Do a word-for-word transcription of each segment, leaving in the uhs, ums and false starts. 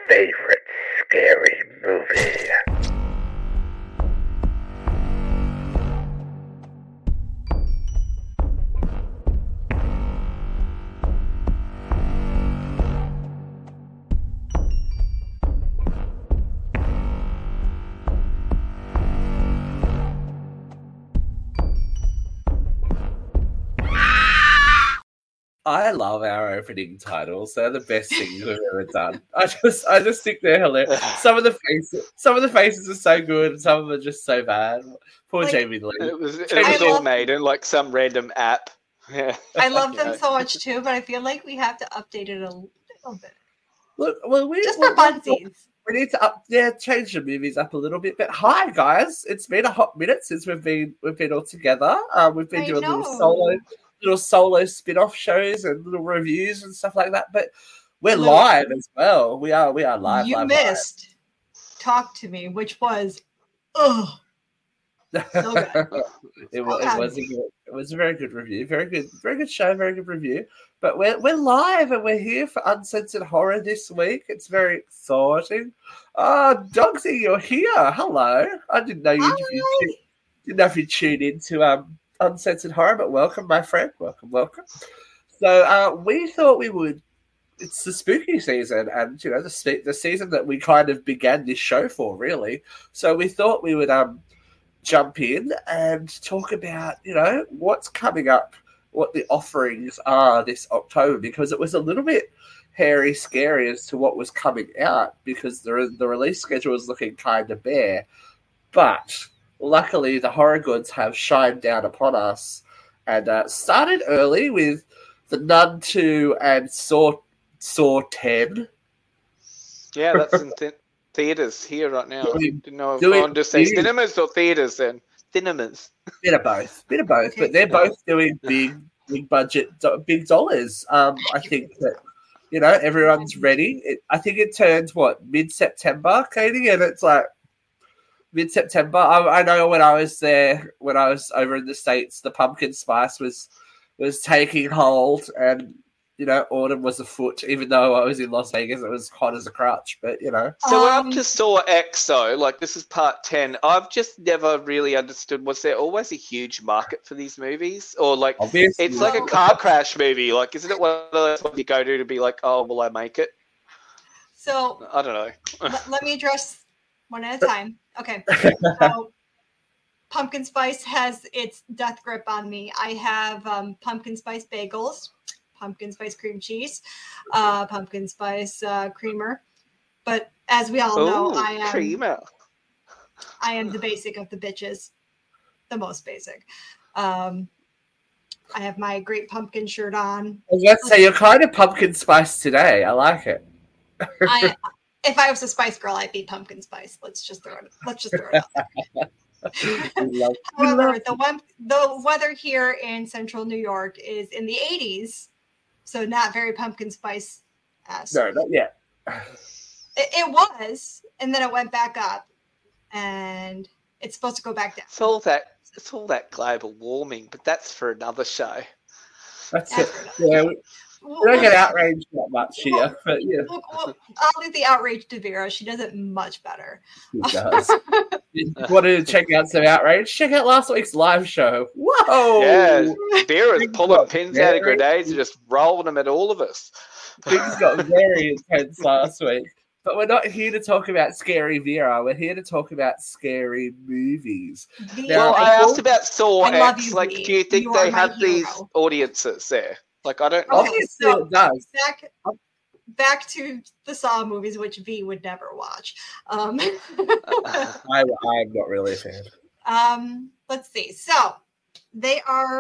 favorite scary movie? I love our opening titles. They're the best things we've ever done. I just, I just think they're hilarious. Some of the faces, some of the faces are so good, and some of them are just so bad. Poor Like, Jamie Lee. It was, it Jamie was Lee- all love- made in like some random app. Yeah. I love You them know. so much too, but I feel like we have to update it a little bit. Look, well, we Just we- for funsies. We need to up, yeah, change the movies up a little bit. But hi, guys! It's been a hot minute since we've been we've been all together. Um, we've been I doing know. little solo, little solo spin-off shows and little reviews and stuff like that. But we're Little- live as well. We are we are live. you live, missed Talk to Me, which was ugh. live. so good. it, was, So it was a good. good, it was a very good review. Very good, very good show. Very good review. But we're we're live and we're here for Uncensored Horror this week. It's very exciting. Ah, Dogsy, you're here. Hello. I didn't know you. you Hi. didn't know if you tuned into um Uncensored Horror, but welcome, my friend. Welcome, welcome. So uh, we thought we would. It's the spooky season, and you know the se- the season that we kind of began this show for, really. So we thought we would um jump in and talk about you know what's coming up, what the offerings are this October, because it was a little bit hairy, scary as to what was coming out because the the release schedule was looking kind of bare, but luckily the horror goods have shined down upon us and uh, started early with The Nun two and Saw Saw ten. Yeah, that's in th- theaters here right now. Doing- Didn't know if doing- I wanted to say doing- cinemas or theaters then. Cinemas. Bit of both, bit of both, but they're both doing big, big budget, do- big dollars. Um, I think that you know everyone's ready. It, I think it turns what mid September, Katie, and it's like mid September. I, I know when I was there, when I was over in the States, the pumpkin spice was was taking hold, and you know autumn was afoot. Even though I was in Las Vegas, it was hot as a crutch. But you know, So we're Um, up to Saw X though, like this is part ten. I've just never really understood, was there always a huge market for these movies? Or like, obviously, it's like a car crash movie, like isn't it one of those ones you go to to be like, oh, will I make it? So I don't know. let, let me address one at a time. Okay. So pumpkin spice has its death grip on me. I have um, pumpkin spice bagels, pumpkin spice cream cheese, uh, pumpkin spice uh, creamer. But as we all know, Ooh, I am creamer. I am the basic of the bitches, the most basic. Um, I have my great pumpkin shirt on. I was about to say you're kind of pumpkin spice today. I like it. I, if I was a spice girl, I'd be pumpkin spice. Let's just throw it. Let's just throw it out there. We love- we However, love- the one the weather here in central New York is in the eighties, so not very pumpkin spice. no, not yet. It, it was, and then it went back up, and it's supposed to go back down. It's all that it's all that global warming, but that's for another show. That's it. After Yeah, we, We'll, we don't get we'll- outraged that much here, but yeah, we'll- we'll- I'll leave the outrage to Vera. She does it much better. it does. If you want to check out some outrage? Check out last week's live show. Whoa! Yeah, Vera's Things pulling got pins out of very- grenades and just rolling them at all of us. Things got very intense last week. But we're not here to talk about scary Vera. We're here to talk about scary movies. The- Well, I I- asked about Saw I love X. you, Like, V. do you think You are they my have these hero. audiences there? Like, I don't know. Okay, Obviously, so- it does. back back to the Saw movies, which V would never watch. Um, I, I'm not really a fan. um, let's see. So they are.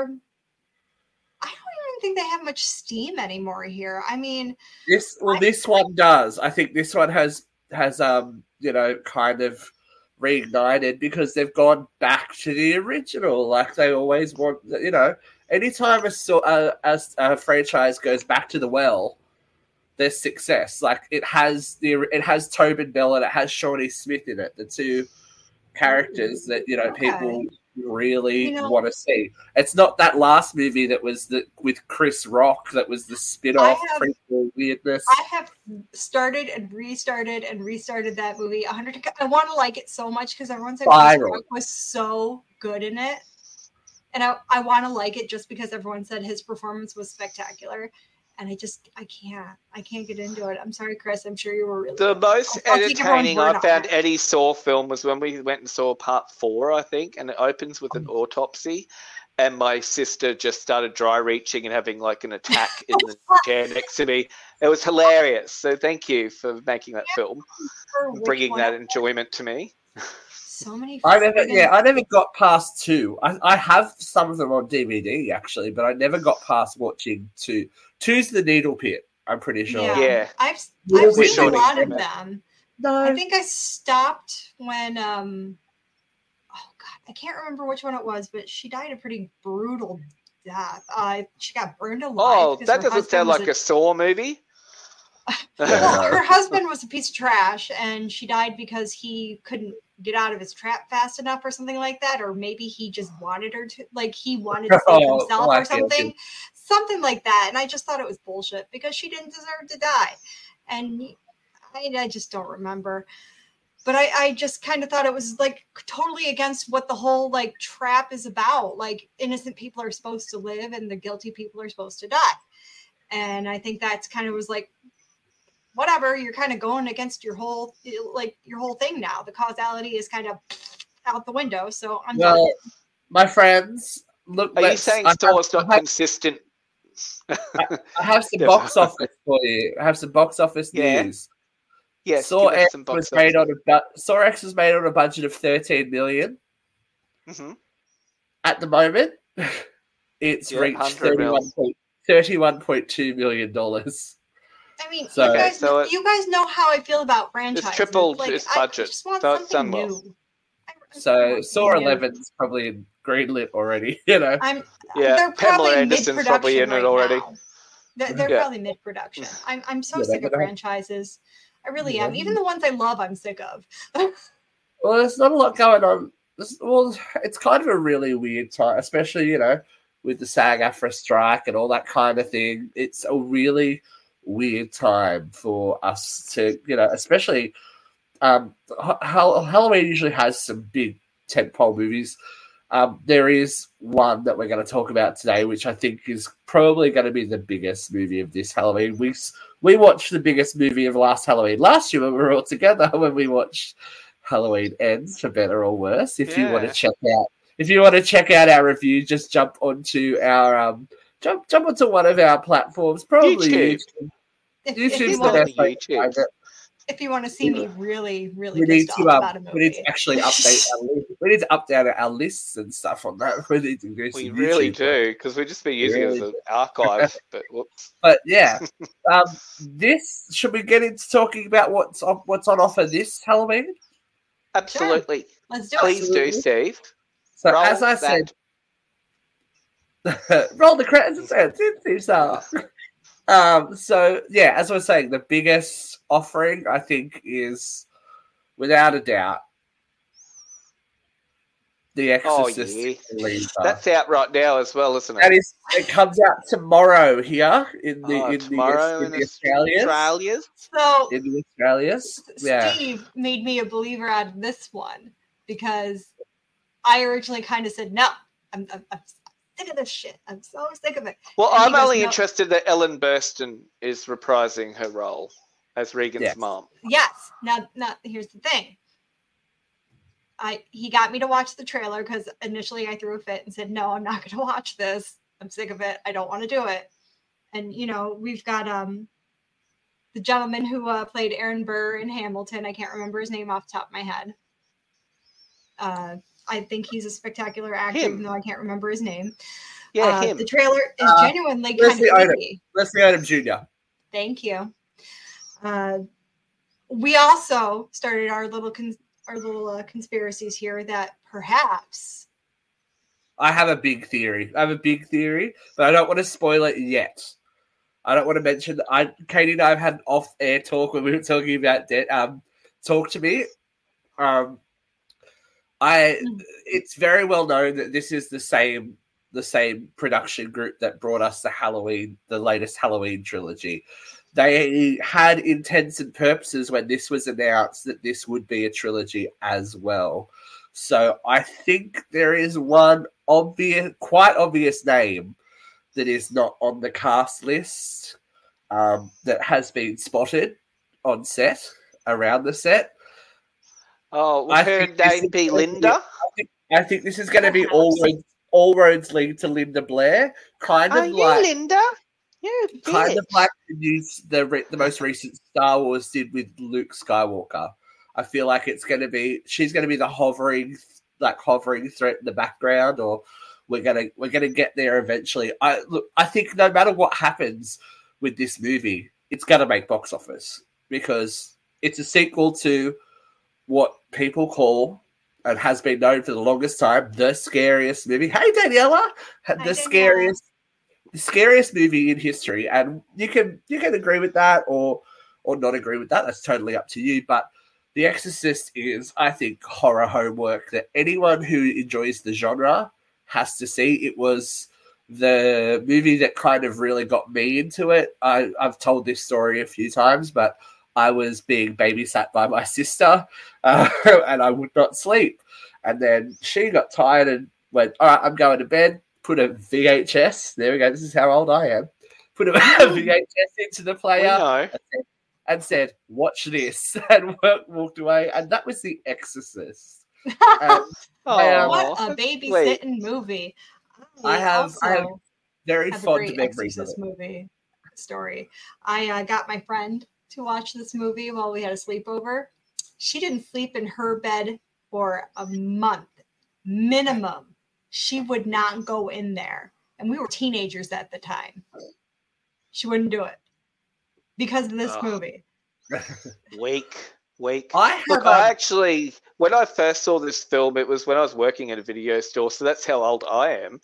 I don't even think they have much steam anymore here. I mean, This well, this one does. I think this one has has um you know kind of reignited because they've gone back to the original, like they always want. You know, anytime a so a, a, a franchise goes back to the well, there's success. Like it has the it has Tobin Bell and it has Shawnee Smith in it, the two characters that you know Okay. people really You know- want to see. It's not that last movie that was the with Chris Rock that was the spin-off I have- prequel weirdness. I have started and restarted and restarted that movie a hundred. I want to like it so much because everyone said Chris Viral. Rock was so good in it, and I, I want to like it just because everyone said his performance was spectacular, and I just I can't I can't get into it. I'm sorry, Chris. I'm sure you were really The good. most I'll- I'll take everyone's entertaining word I on found it. Eddie Saw film was when we went and saw part four, I think, and it opens with an autopsy. And my sister just started dry reaching and having like an attack in the chair next to me. It was hilarious. So thank you for making that film, For which bringing one that it was. enjoyment to me. So many. I never, friggin- yeah, I never got past two. I, I have some of them on D V D actually, but I never got past watching two. Two's the Needle Pit. I'm pretty sure. Yeah, Yeah. I've Yeah, I've we seen a showed lot it. of them. No, I think I stopped when um oh god, I can't remember which one it was, but she died a pretty brutal death. Uh she got burned alive. Oh, because that her doesn't husband sound was like a Saw movie. well, Yeah. her husband was a piece of trash and she died because he couldn't get out of his trap fast enough or something like that, or maybe he just wanted her to like he wanted to save Oh, himself I or see, I see. something. Something like that. And I just thought it was bullshit because she didn't deserve to die. And I, I just don't remember. But I, I just kind of thought it was like totally against what the whole like trap is about. Like innocent people are supposed to live and the guilty people are supposed to die. And I think that's kind of was like, whatever, you're kind of going against your whole like your whole thing now. The causality is kind of out the window. So I'm well, done. my friends, look. Are you let's- saying I have- Saw's not I have- consistent? I have some Yes. box office for you. I have some box office Yeah. news. Yes, Saw give us X some was box made on a bu- Saw X was made on a budget of thirteen million. hmm At the moment, it's Yeah, reached one hundred mil. thirty-one point thirty-one point two million dollars. I mean, So- you guys, So it- you guys know how I feel about franchises. tripled like, its I budget, just want so it's something done well. new. I- I So want Saw something new. eleven's probably in greenlit already. You know, I'm. Yeah, they're Pamela probably Anderson's mid-production probably in it right already. now. They're, they're Yeah. probably mid-production. I'm. I'm so Yeah, sick they're of gonna- franchises. I really Yeah. am. Even the ones I love, I'm sick of. well, there's not a lot going on. There's- Well, it's kind of a really weird time, especially you know with the SAG-AFTRA strike and all that kind of thing. It's a really weird time for us to, you know, especially um, Ha- Hall- Halloween usually has some big tentpole movies. Um, there is one that we're going to talk about today, which I think is probably going to be the biggest movie of this Halloween. We s- we watched the biggest movie of last Halloween last year when we were all together when we watched Halloween Ends, for better or worse. If you want Yeah. to check out, if you want to check out our review, just jump onto our um, jump jump onto one of our platforms, probably YouTube. YouTube. If, if, YouTube's you the want, best way to YouTube. find it. if you want to see me really, really We need pissed to off um, about a movie, we need to actually update our li- we need to update our lists and stuff on that. We need to do some We really YouTube. do, because we just be using it as Really an archive. But whoops. But yeah, um, this should we get into talking about what's on, what's on offer this Halloween? Absolutely. let's do Please it. do, Steve. So Roll as I that. said, roll the credits and say, so. Um, so yeah, as I was saying, the biggest offering I think is, without a doubt, The Oh, Exorcist. yeah. Believer. That's out right now as well, isn't That it? is, it comes out tomorrow here in the Oh, in tomorrow the, in in the Australias. Australia's. So In the Australias, yeah. Steve made me a believer out of this one because I originally kind of said no. I'm, I'm, I'm sick of this shit. I'm so sick of it. Well, And he I'm goes, only "No." interested that Ellen Burstyn is reprising her role as Regan's Yes. mom. Yes. Now, now here's the thing. I he got me to watch the trailer because initially I threw a fit and said, no, I'm not going to watch this. I'm sick of it. I don't want to do it. And, you know, we've got um the gentleman who uh, played Aaron Burr in Hamilton. I can't remember his name off the top of my head. Uh, I think he's a spectacular actor, Him. even though I can't remember his name. Yeah, Uh, him. The trailer is Uh, genuinely kind Leslie of Odom. creepy. Leslie Odom Junior Thank you. Uh, we also started our little con- our little uh, conspiracies here that perhaps I have a big theory. I have a big theory, but I don't want to spoil it yet. I don't want to mention. I, Katie and I have had an off-air talk when we were talking about debt. Um, talk to me. Um, I Mm. it's very well known that this is the same the same production group that brought us the Halloween, the latest Halloween trilogy. They had intents and purposes when this was announced that this would be a trilogy as well. So I think there is one obvious, quite obvious name that is not on the cast list um, that has been spotted on set, around the set. Oh, would I her think this name is be going to Linda? I think, I think this is going to be all roads, all roads lead to Linda Blair, kind Are of you like Linda? You kind bitch. of like the news, the re- the most recent Star Wars did with Luke Skywalker. I feel like it's going to be she's going to be the hovering, like hovering threat in the background, or we're gonna we're gonna get there eventually. I look, I think no matter what happens with this movie, it's gonna make box office because it's a sequel to what people call and has been known for the longest time the scariest movie. Hey Daniela, the Daniela. scariest. The scariest movie in history, and you can you can agree with that or or not agree with that. That's totally up to you. But The Exorcist is, I think, horror homework that anyone who enjoys the genre has to see. It was the movie that kind of really got me into it. I, I've told this story a few times, but I was being babysat by my sister, uh, and I would not sleep. And then she got tired and went, "All right, I'm going to bed." Put a V H S. There we go. This is how old I am. Put a V H S into the We player know. and said, and said, "Watch this," and walked away. And that was The Exorcist. And Oh, I, um, What a that's babysitting movie. I have, I have also very have a fond great memories of Exorcist it. movie story. I uh, got my friend to watch this movie while we had a sleepover. She didn't sleep in her bed for a month minimum. She would not go in there, and we were teenagers at the time. She wouldn't do it because of this Ugh. movie. Weak, weak. I have, Look, um, I actually, when I first saw this film, it was when I was working at a video store, so that's how old I am.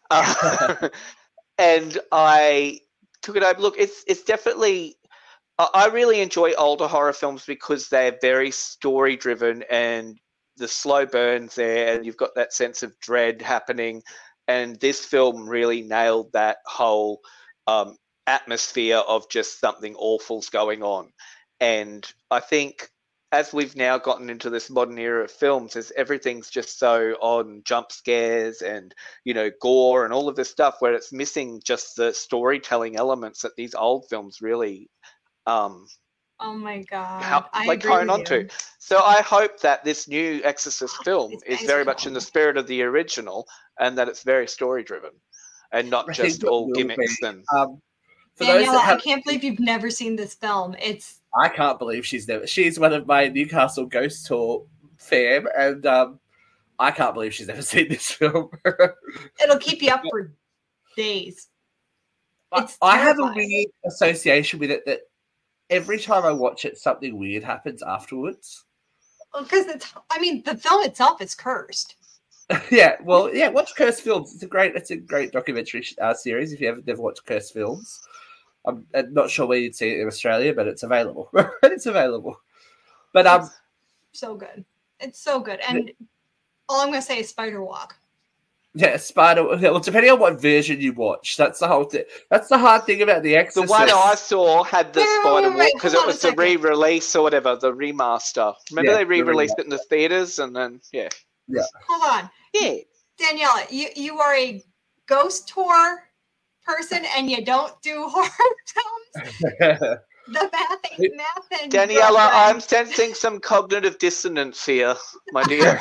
Uh, and I took it over. Look, it's it's definitely. I I really enjoy older horror films because they're very story driven and the slow burns there, and you've got that sense of dread happening. And this film really nailed that whole um, atmosphere of just something awful's going on. And I think as we've now gotten into this modern era of films, as everything's just so on jump scares and, you know, gore and all of this stuff, where it's missing just the storytelling elements that these old films really um, Oh my god! how, I like agree hone with on to. you. So I hope that this new Exorcist film These is guys very are much in the cool. spirit of the original, and that it's very story driven, and not I just think it all will gimmicks be. and. Um, for those Daniela, that have, I can't believe you've never seen this film. It's I can't believe she's never. She's one of my Newcastle Ghost Tour fam, and um, I can't believe she's never seen this film. it'll keep you up for days. I, It's I have a terrifying. weird association with it that every time I watch it, something weird happens afterwards. Because it's, I mean, the film itself is cursed. Yeah, well, yeah. Watch Cursed Films. It's a great, it's a great documentary uh, series. If you ever never watched Cursed Films, I'm, I'm not sure where you'd see it in Australia, but it's available. It's available. But um, It's so good. It's so good. And all I'm going to say is Spider Walk. yeah, Spider. Well, depending on what version you watch, that's the whole thing. That's the hard thing about The The Exorcist. one I saw had the Wait, wait, Spider wait, Walk wait, because hold it on a was the second. re-release or whatever, the remaster. Remember Yeah, they the re-released remaster. it in the theaters, and then yeah, Hold on. yeah. Daniela, you, you are a ghost tour person and you don't do horror films? The math ain't math and Daniela, I'm sensing some cognitive dissonance here, my dear.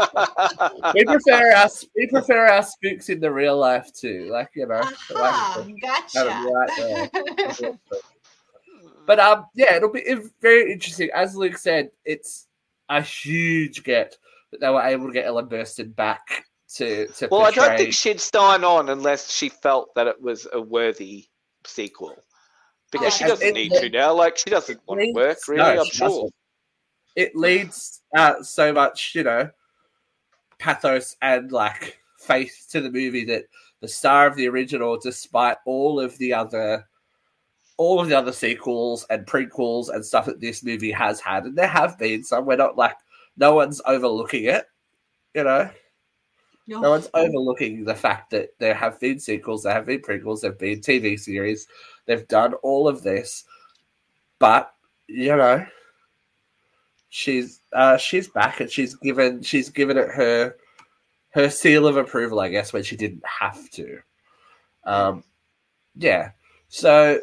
we prefer our we prefer our spooks in the real life too. Like you know, Aha, like, gotcha. right there. But um, yeah, it'll be it's very interesting. As Luke said, it's a huge get that they were able to get Ellen Burstyn back to to Well, I portray. don't think she'd sign on unless she felt that it was a worthy sequel. Because Yeah, she and doesn't it- need to now. Like, she doesn't want to leads- work, really, no, I'm she sure. doesn't. It leads uh, so much, you know, pathos and like faith to the movie that the star of the original, despite all of the other, all of the other sequels and prequels and stuff that this movie has had, and there have been some, we're not like no one's overlooking it. You know, No. no one's overlooking the fact that there have been sequels, there have been prequels, there have been T V series, they've done all of this, but you know, she's uh, she's back and she's given she's given it her her seal of approval, I guess, when she didn't have to. Um, yeah, so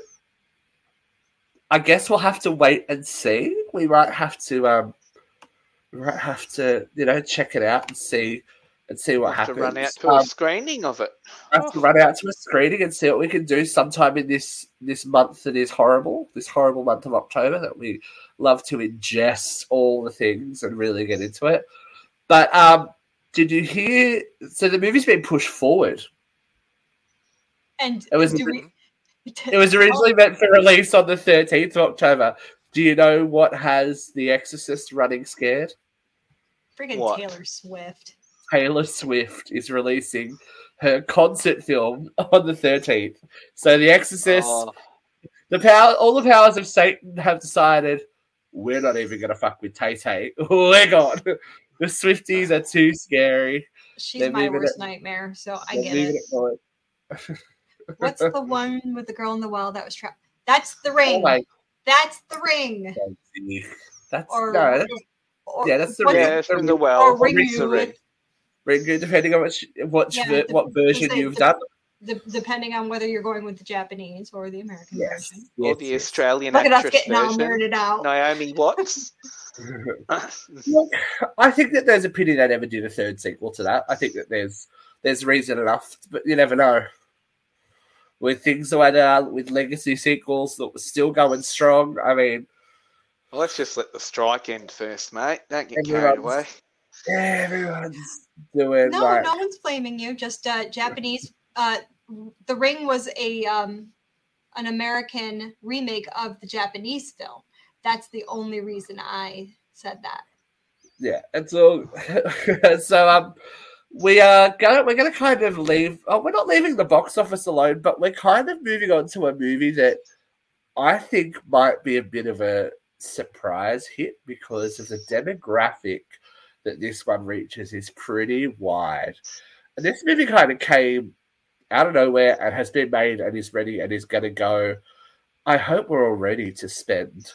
I guess we'll have to wait and see. We might have to um, we might have to you know check it out and see. And see what have happens. To run out to um, a screening of it. Have oh. to run out to a screening and see what we can do sometime in this this month that is horrible, this horrible month of October that we love to ingest all the things and really get into it. But um, did you hear? So the movie's been pushed forward. And it was do we, it was originally meant for release on the thirteenth of October. Do you know what has The Exorcist running scared? Freaking what? Taylor Swift. Taylor Swift is releasing her concert film on the thirteenth. So The Exorcist, oh. the power, all the powers of Satan have decided we're not even going to fuck with Tay-Tay. We're gone. The Swifties are too scary. She's They're my worst it, nightmare, so I get it. it What's the one with the girl in the well that was trapped? That's The Ring. Oh my. That's The Ring. That's or, no. That's, or, yeah, that's the ring. ring. Yeah, from the well. Or Ring. The ring. Ringu, depending on which, what, yeah, ver- the, what version the, you've the, done. The, depending on whether you're going with the Japanese or the American yes. version. Or the yes. Australian Look actress at us getting version. all nerded out. Naomi Watts. Look, I think that there's a pity they never did a third sequel to that. I think that there's there's reason enough, but you never know. With things that are with legacy sequels that were still going strong, I mean... Well, let's just let the strike end first, mate. Don't get carried away. Everyone's doing no, like... no one's blaming you. Just uh, Japanese. Uh, The Ring was a um, an American remake of the Japanese film. That's the only reason I said that. Yeah, and so so um, we are gonna we're gonna kind of leave. Oh, we're not leaving the box office alone, but we're kind of moving on to a movie that I think might be a bit of a surprise hit because of the demographic that this one reaches is pretty wide. And this movie kind of came out of nowhere and has been made and is ready and is going to go. I hope we're all ready to spend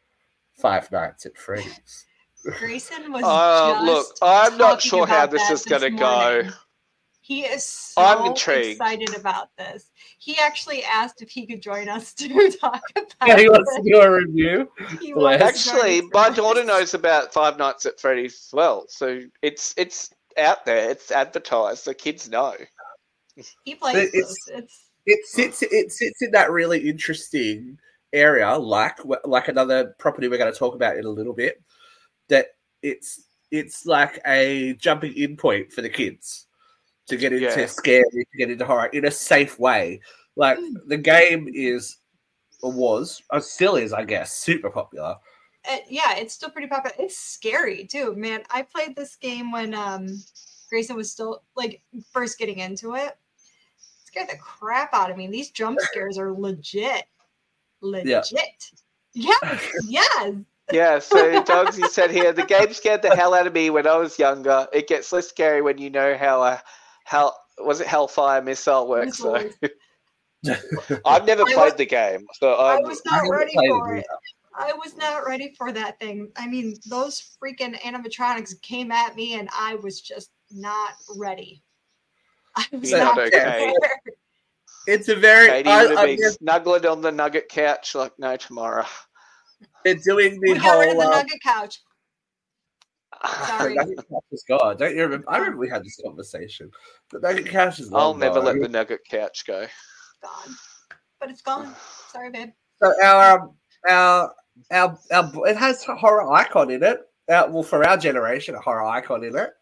Five Nights at Freddy's. Grayson was uh, just look, I'm not sure how this is this going to go. He is so I'm intrigued. excited about this. He actually asked if he could join us to talk about Yeah, he wants this. to do a review. He wants to join Actually, us my for daughter this. knows about Five Nights at Freddy's as well, so it's it's out there, it's advertised, so kids know. He plays It's- this. It's It sits it sits in that really interesting area, like like another property we're going to talk about in a little bit. That it's it's like a jumping in point for the kids to get into Yeah. scary, to get into horror in a safe way. Like Mm. the game is or was or still is, I guess, super popular. uh, yeah, it's still pretty popular. It's scary too, man. I played this game when um Grayson was still like first getting into it. It scared the crap out of me. These jump scares are legit. Legit. Yes, yes. Yeah, so Dogsy said here, the game scared the hell out of me when I was younger. It gets less scary when you know how a how was it Hellfire missile works. So I've never I played was- the game, so I I'm, was I not haven't ready played for it it. I was not ready for that thing. I mean, those freaking animatronics came at me and I was just not ready. I was You're not not okay. prepared. It's a very Katie I, would have I, been guess snuggling on the nugget couch like no tomorrow. they're doing the We got rid of whole. the uh, nugget couch. Sorry. The Nugget Couch is gone. Don't you remember? I remember we had this conversation. The Nugget Couch is long I'll never gone. let the nugget couch go. Gone. But it's gone. Sorry, babe. So our um, our our our it has a horror icon in it. Uh, well, for our generation, a horror icon in it.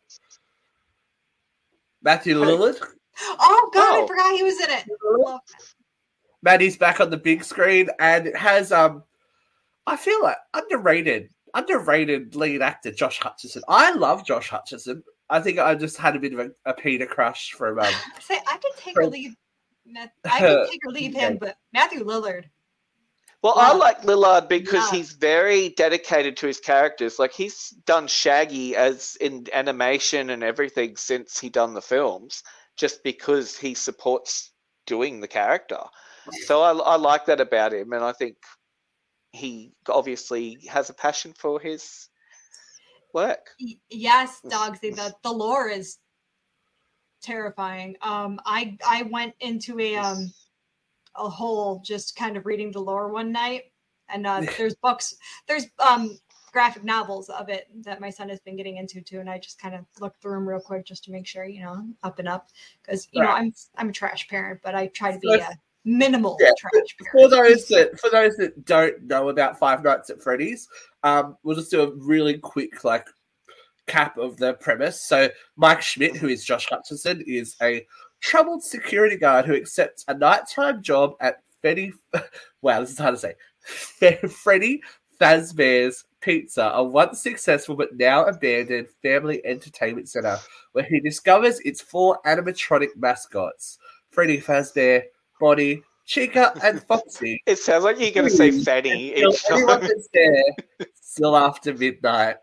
Matthew Lillard. Oh God, Oh. I forgot he was in it. Love that. Maddie's back on the big screen, and it has um, I feel like underrated, underrated lead actor Josh Hutcherson. I love Josh Hutcherson. I think I just had a bit of a, a Peter crush from um, Say I could take or leave. Matt- I could take or leave him, but Matthew Lillard. Well, Wow. I like Lillard because Yeah. he's very dedicated to his characters. Like, he's done Shaggy as in animation and everything since he done the films, just because he supports doing the character. So I, I like that about him, and I think he obviously has a passion for his work. Y- Yes, Dogsy, the, the lore is terrifying. Um, I I went into a um a hole just kind of reading the lore one night, and uh, there's books, there's um graphic novels of it that my son has been getting into too, and I just kind of looked through them real quick just to make sure, you know, I'm up and up, because you know Right. I'm I'm a trash parent, but I try to be So- a minimal Yeah, trash For parent. those that for those that don't know about Five Nights at Freddy's, um, we'll just do a really quick like cap of the premise. So Mike Schmidt, who is Josh Hutcherson, is a troubled security guard who accepts a nighttime job at Freddy. Wow, this is hard to say. Freddy Fazbear's Pizza, a once successful but now abandoned family entertainment center, where he discovers its four animatronic mascots: Freddy Fazbear, Bonnie, Chica, and Foxy. It sounds like you're going to say Fanny Still each anyone time. that's there, still after midnight.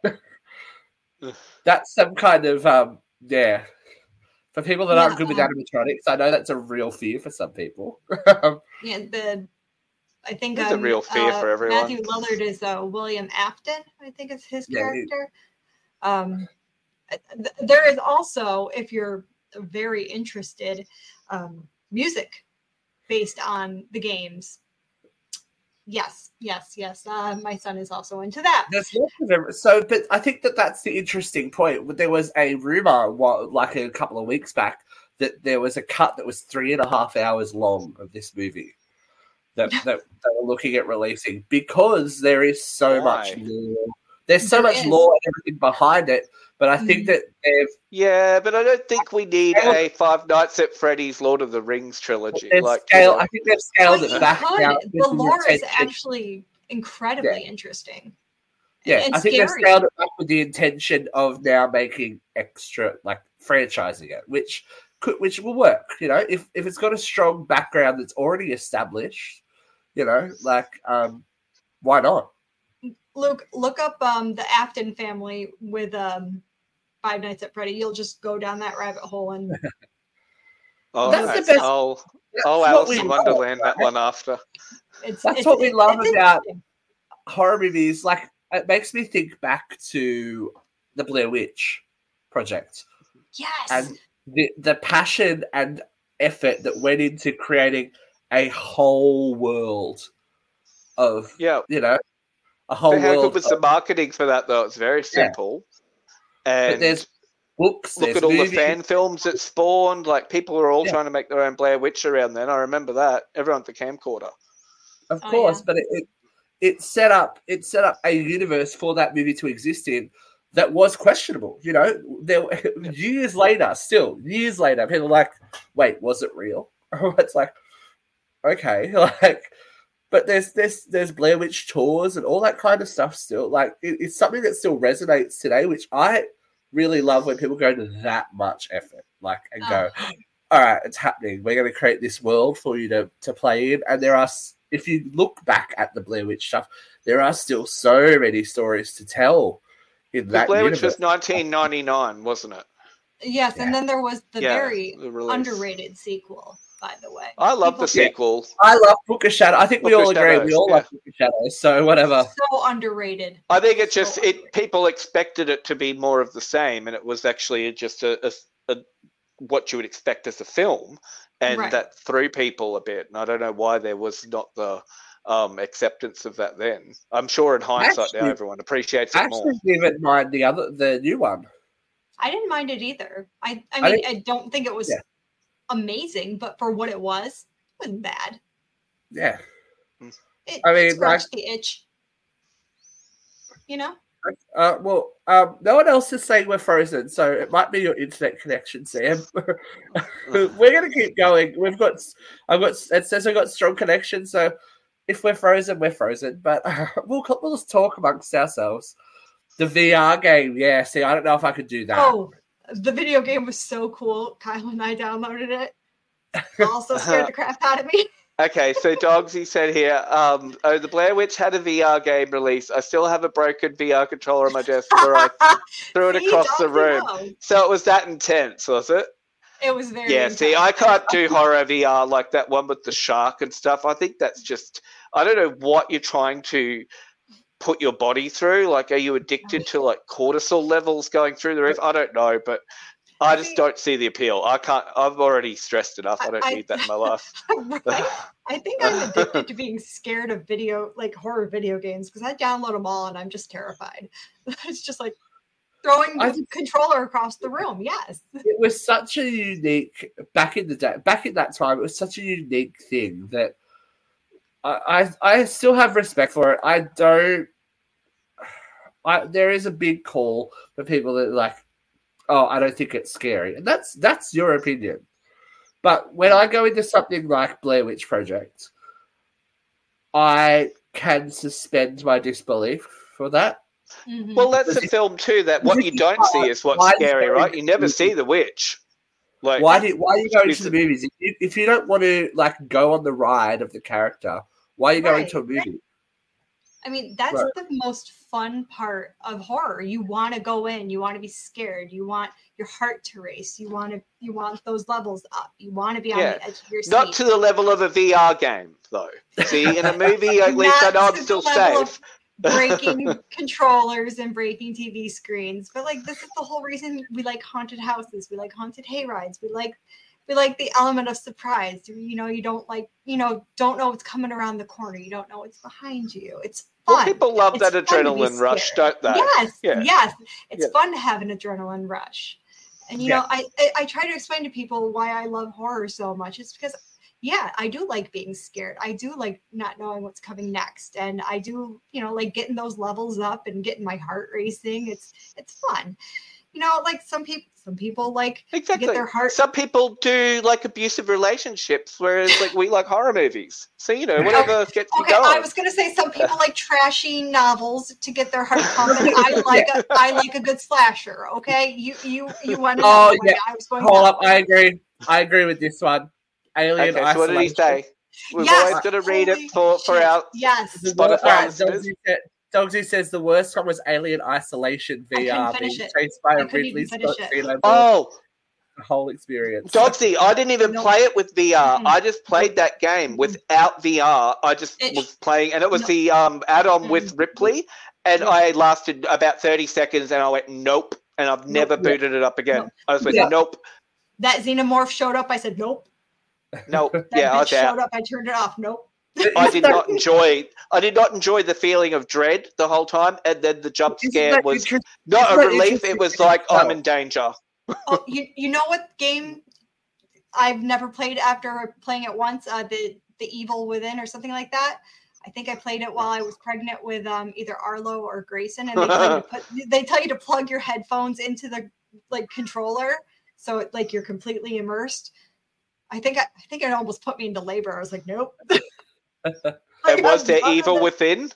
That's some kind of um, yeah. For people that aren't Yeah, good with um, animatronics, I know that's a real fear for some people. Yeah, the I think It's a um, real fear uh, for everyone. Matthew Lillard is uh, William Afton, I think is his Yeah, he- character. Um, th- there is also, if you're very interested, um, music based on the games. Yes, yes, yes. Uh, my son is also into that. There's lots of them. So, but I think that that's the interesting point. There was a rumor, what, like a couple of weeks back, that there was a cut that was three and a half hours long of this movie that that they were looking at releasing, because there is so much Why? lore. There's so There much is. lore and everything behind it. But I think Mhm. that they've Yeah, but I don't think we need a Five Nights at Freddy's Lord of the Rings trilogy. they've Like, you scaled. know, I think they've scaled But it you back could. now. The with lore is intention. actually incredibly interesting. Yeah, and I think scary. they've scaled it back with the intention of now making extra, like, franchising it, which could, which will work. You know, if if it's got a strong background that's already established, you know, like, um, why not? Luke, look up um, the Afton family with um, Five Nights at Freddy. You'll just go down that rabbit hole, and oh, That's okay. the best- Oh, That's oh, what Alice we in love, Wonderland, that right? one after. it's That's it's, what we it- love it's about- interesting. Horror movies, like, it makes me think back to the Blair Witch Project Yes, and the the passion and effort that went into creating a whole world of, Yeah. you know, a whole But how world good was of- the marketing for that, though? It's very simple. And there's books, look there's at all movies. the fan films that spawned. Like, people were all Yeah. trying to make their own Blair Witch around then. I remember that. Everyone at the camcorder. Of Oh, course, yeah. but it, it it set up it set up a universe for that movie to exist in that was questionable. You know, there years later, still years later, people are like, wait, was it real? It's like, okay, like, but there's there's there's Blair Witch tours and all that kind of stuff still. Like, it, it's something that still resonates today, which I really love when people go to that much effort, like, and go, all right, it's happening. We're going to create this world for you to to play in, and there are. If you look back at the Blair Witch stuff, there are still so many stories to tell in The that Blair Witch universe. was nineteen ninety-nine, wasn't it? yes, Yeah. and then there was the Yeah, very the release. underrated sequel, by the way. I love People the say sequel. I love Book of Shadows. I think we Book of all agree. we Shadows, all yeah. love Book of Shadows. So whatever. So underrated. I think it So just it underrated. people expected it to be more of the same, and it was actually just a, a, a what you would expect as a film, and Right. that threw people a bit. And I don't know why there was not the um, acceptance of that then. I'm sure in hindsight now Actually- everyone appreciates I it more. actually didn't mind the other, the new one. I didn't mind it either. I, I I mean, I, don't think it was Yeah. amazing, but for what it was, it wasn't bad. Yeah, It, I mean, it scratched the itch. You know? Uh, well, um, no one else is saying we're frozen, so it might be your internet connection, Sam. We're going to keep going. We've got, I've got, it says I've got strong connection, so if we're frozen, we're frozen. But uh, we'll we'll just talk amongst ourselves. The V R game, yeah. See, I don't know if I could do that. Oh, the video game was so cool. Kyle and I downloaded it. Also scared the crap out of me. Okay, so Dogsy said here, um, oh, the Blair Witch had a V R game release. I still have a broken V R controller on my desk where I threw it See, across the Dogsy room. knows. So it was that intense, was it? It was very Yeah, intense. see, I can't do horror V R like that one with the shark and stuff. I think that's just, I don't know what you're trying to put your body through. Like, are you addicted to like cortisol levels going through the roof? I don't know, but I just don't see the appeal. I can't, I've already stressed enough. I don't I- need that in my life. Right? I think I'm addicted to being scared of video, like horror video games, because I download them all and I'm just terrified. It's just like throwing the I just- controller across the room. Yes. It was such a unique back in the day. Back at that time, it was such a unique thing that I I, I still have respect for it. I don't. I, there is a big call for people that are like, oh, I don't think it's scary, and that's that's your opinion. But when I go into something like Blair Witch Project, I can suspend my disbelief for that. Mhm. Well, that's the film too, that what you don't see is what's scary, right? You never see the witch. Like, Why do why are you going Is to the it- movies if you, if you don't want to like go on the ride of the character? Why are you going Right. to a movie? I mean, that's Right. the most fun part of horror. You want to go in, you want to be scared, you want your heart to race, you want to you want those levels up, you want to be on Yeah. the edge of your seat. not to the level of a V R game, though. See, in a movie, at least I Not know I'm to the still level of safe. breaking controllers and breaking T V screens. But like this is the whole reason we like haunted houses, we like haunted hay rides, we like we like the element of surprise. You know, you don't like, you know, don't know what's coming around the corner. You don't know what's behind you. It's fun. Well, people love It's that fun to be adrenaline rush, scared. don't they? Yes, Yeah. yes. It's Yeah. fun to have an adrenaline rush. And you Yeah. know, I, I I try to explain to people why I love horror so much. It's because yeah, I do like being scared. I do like not knowing what's coming next. And I do, you know, like getting those levels up and getting my heart racing. It's it's fun. You know, like some people some people like to Exactly. get their heart Some people do like abusive relationships, whereas like we like horror movies. So you know, whatever gets you Okay, going. I was gonna say some people like trashy novels to get their heart pumping. I like a I like a good slasher. Okay, you you you want to Oh, know yeah. I was going Hold that up, way. I agree. I agree with this one. Alien Okay, so what did he Isolation. say? We've Yes, always got to read it holy for, for shit. our Yes. The Spotify wor- alright, listeners. Dogsy, said, Dogsy says the worst one was Alien Isolation I V R couldn't being finish it. chased by I a couldn't Ridley even finish Scott it. xenomorph. Oh, The whole experience. Dogsy, I didn't even No. play it with V R. Mm-mm. I just played that game without V R. I just It- was playing, and it was No. the um, add-on Mm. with Ripley, and Yeah. I lasted about thirty seconds, and I went, nope, and I've never Yeah. booted it up again. No. I was like, Yeah. nope, That xenomorph showed up. I said nope. nope, That yeah, I bitch was out. showed up. I turned it off. Nope. I did not enjoy. I did not enjoy the feeling of dread the whole time, and then the jump Isn't scare that was interesting? not isn't a that relief. interesting It was in like I'm itself? in danger. Oh, you you know what game I've never played after playing it once? Uh, the the Evil Within or something like that. I think I played it while I was pregnant with um, either Arlo or Grayson, and they tell you to put they tell you to plug your headphones into the like controller, so it, like you're completely immersed. I think I, I think it almost put me into labor. I was like, nope. Like, And was I'm there done with evil it. within?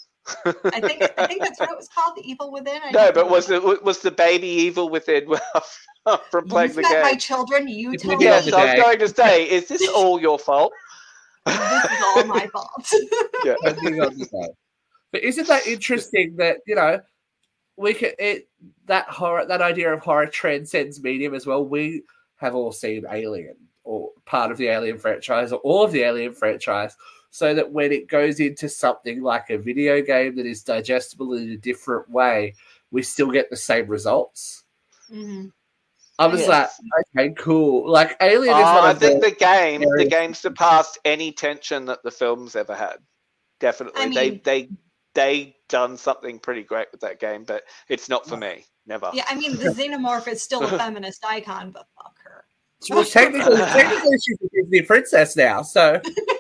I think I think that's what it was called, the Evil Within. I No, don't but know. was the was the baby evil within from playing You've the met game? my children. You If tell you me get on Yes, the I was day. going to say, is this all your fault? this is all my fault. Yeah. I think I'll do that. But isn't that interesting that, you know, we can it that horror that idea of horror transcends medium as well. We have all seen Alien or part of the Alien franchise or all of the Alien franchise, so that when it goes into something like a video game that is digestible in a different way, we still get the same results. Mhm. I was Yes. like, okay, cool. Like Alien is Oh, one I of think the, the game, the very- game surpassed any tension that the films ever had. Definitely, I they mean- they they done something pretty great with that game, but it's not for me. Never. Yeah, I mean the xenomorph is still a feminist icon, but fuck her. well, technically, technically she's a Disney princess now, so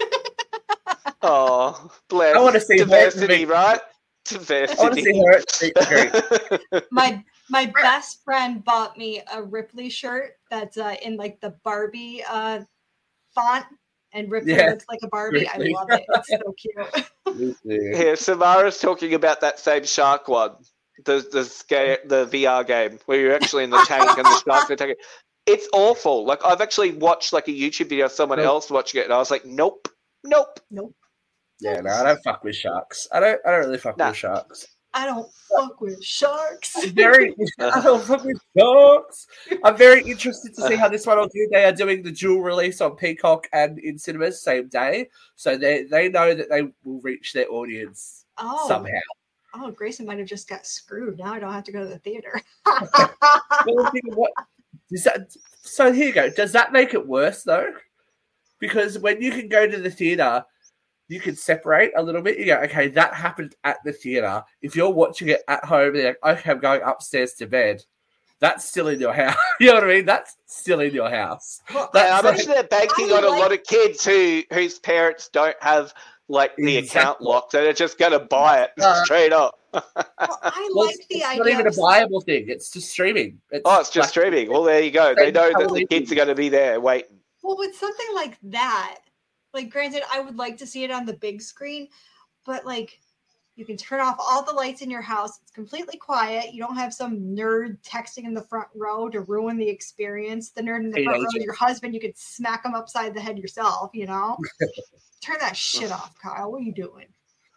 Oh, bless. I wanna see her diversity, make- right? I want to Diversity. see her at State Street. My my best friend bought me a Ripley shirt that's uh, in like the Barbie uh, font, and Ripley Yeah. looks like a Barbie. Ripley. I love it. It's so cute. Here, Samara's talking about that same shark one, the the scare, the V R game where you're actually in the tank and the sharks are attacking. It's awful. Like I've actually watched like a YouTube video of someone Nope. else watching it, and I was like, nope, Nope. Nope. Yeah, no, I don't fuck with sharks. I don't. I don't really fuck Nah. with sharks. I don't fuck with sharks. I'm very. I don't fuck with sharks. I'm very interested to see how this one will do. They are doing the dual release on Peacock and in cinemas same day, so they they know that they will reach their audience Oh. somehow. Oh, Grayson might have just got screwed. Now I don't have to go to the theater. Well, what, does that, so here you go. Does that make it worse though? Because when you can go to the theater, you can separate a little bit. You go, okay, that happened at the theater. If you're watching it at home, you're like, okay, I'm going upstairs to bed. That's still in your house. You know what I mean? That's still in your house. Well, That's I like- imagine they're banking I on a like- lot of kids who whose parents don't have like the Exactly. account locked, so they're just going to buy it Uh, straight up. well, I Well, like it's, the it's idea. not even a of- viable thing. It's just streaming. It's Oh, it's just like- streaming. Well, there you go. They Same know that the Halloween kids are going to be there waiting. Well, with something like that, like granted, I would like to see it on the big screen, but like you can turn off all the lights in your house. It's completely quiet. You don't have some nerd texting in the front row to ruin the experience. The nerd in the front row, Teenager. your husband, you could smack him upside the head yourself, you know? Turn that shit off, Kyle. What are you doing?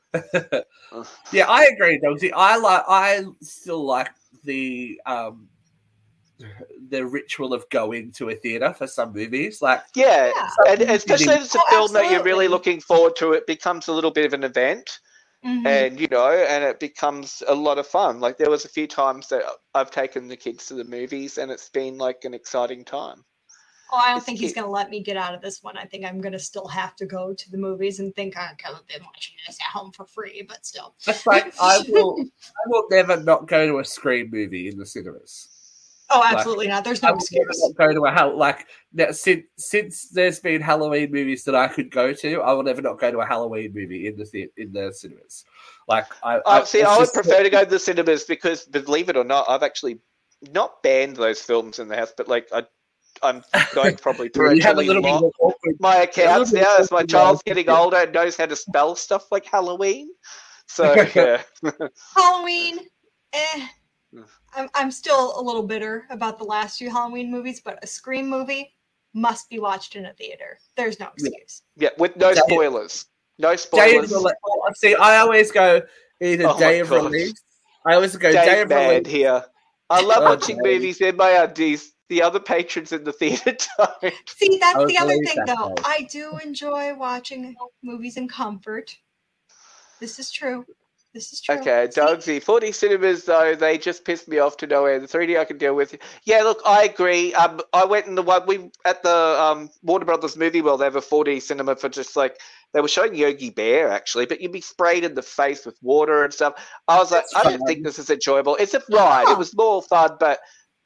Yeah, I agree, Dogsy. I like. I still like the um the ritual of going to a theater for some movies. Like, Yeah, Yeah. and especially if it's a Oh, film that you're really absolutely. looking forward to, it becomes a little bit of an event. Mhm. And you know, and it becomes a lot of fun. Like there was a few times that I've taken the kids to the movies, and it's been like an exciting time. Oh, I don't It's think he's cute. going to let me get out of this one. I think I'm going to still have to go to the movies and think I could have been watching this at home for free, but still. that's like I will. I will never not go to a Scream movie in the cinemas. Oh, absolutely not. There's I no will never excuse. not go to a hell like now, since since there's been Halloween movies that I could go to. I will never not go to a Halloween movie in the the in the cinemas. Like I, Oh, see, it's I would just- prefer to go to the cinemas because, believe it or not, I've actually not banned those films in the house, but like I, I'm going to probably You have a parentally little bit lock of awkward. my accounts bit now as my awkward child's life. getting older and knows how to spell stuff like Halloween. So yeah, Halloween, eh. Mm. I'm, I'm still a little bitter about the last few Halloween movies, but a Scream movie must be watched in a theater. There's no excuse. yeah, with no Day- spoilers, no Day spoilers. of rele- oh, see, I always go either Oh my day of God. release. I always go day Dave of mad release. here. I love Oh, watching Dave. movies in my undies. The other patrons in the theater don't. See, that's I would the other believe thing, that, though. though. I do enjoy watching movies in comfort. This is true. This is true. Okay, See, Dogsy. four D cinemas, though, they just pissed me off to no end. The three D I can deal with. Yeah, look, I agree. Um, I went in the one, we, at the um, Warner Brothers Movie World, they have a four D cinema for just like, they were showing Yogi Bear, actually, but you'd be sprayed in the face with water and stuff. I was like, That's I don't fun. think this is enjoyable. It's a ride. Yeah. It was more fun, but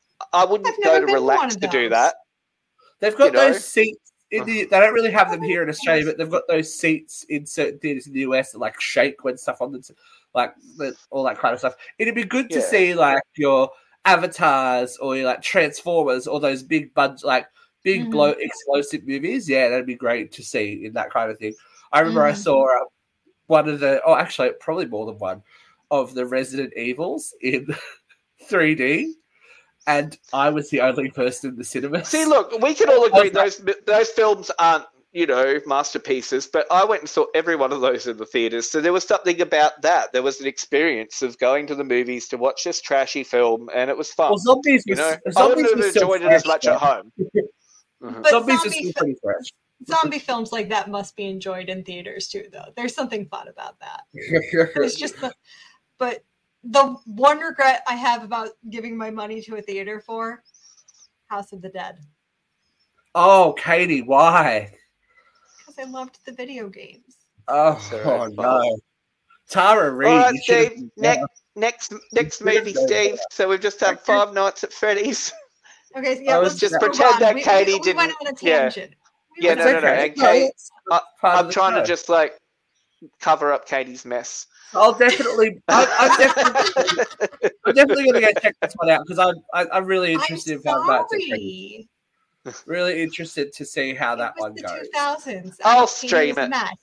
I wouldn't I've go never to been to one relax of to do those. that. They've got You know? those seats. In the, they don't really have them here in Australia, but they've got those seats in certain theaters in the U S that like shake when stuff on the like the, all that kind of stuff. It'd be good to Yeah. see like your avatars or your like Transformers or those big bud like big Mhm. blow explosive movies. Yeah, that'd be great to see in that kind of thing. I remember I Mhm. saw uh, one of the oh actually probably more than one of the Resident Evils in three D. And I was the only person in the cinema. See, look, we can all agree those those films aren't, you know, masterpieces, but I went and saw every one of those in the theaters. So there was something about that. There was an experience of going to the movies to watch this trashy film, and it was fun. Well, zombies, you know, was, I wouldn't zombies have was still enjoyed it as fresh, much though. at home. Mhm. But Zombies are zombie still fi- pretty fresh. zombie films like that must be enjoyed in theaters too, though. There's something fun about that. It's just the, but the one regret I have about giving my money to a theater for House of the Dead, Oh, Katie, why? because I loved the video games. Oh, That's all right, no. Tara Reid. All right, you should have- Steve. Next, next, next movie, Steve. So we've just had Five Nights at Freddy's. Okay, so I yeah, was let's just move pretend on. that We- Katie we, we went didn't- on a yeah. tangent. We Yeah, went no, on no, a no. okay. And Kate, it's part of I'm the trying to show. just like cover up Katie's mess. I'll definitely. I, I'm definitely. I'm definitely going to go check this one out because I'm. I, I'm really I'm interested in how that's. sorry. Really interested to see how that it was one the goes. two thousands. I'll I stream was a it. mess.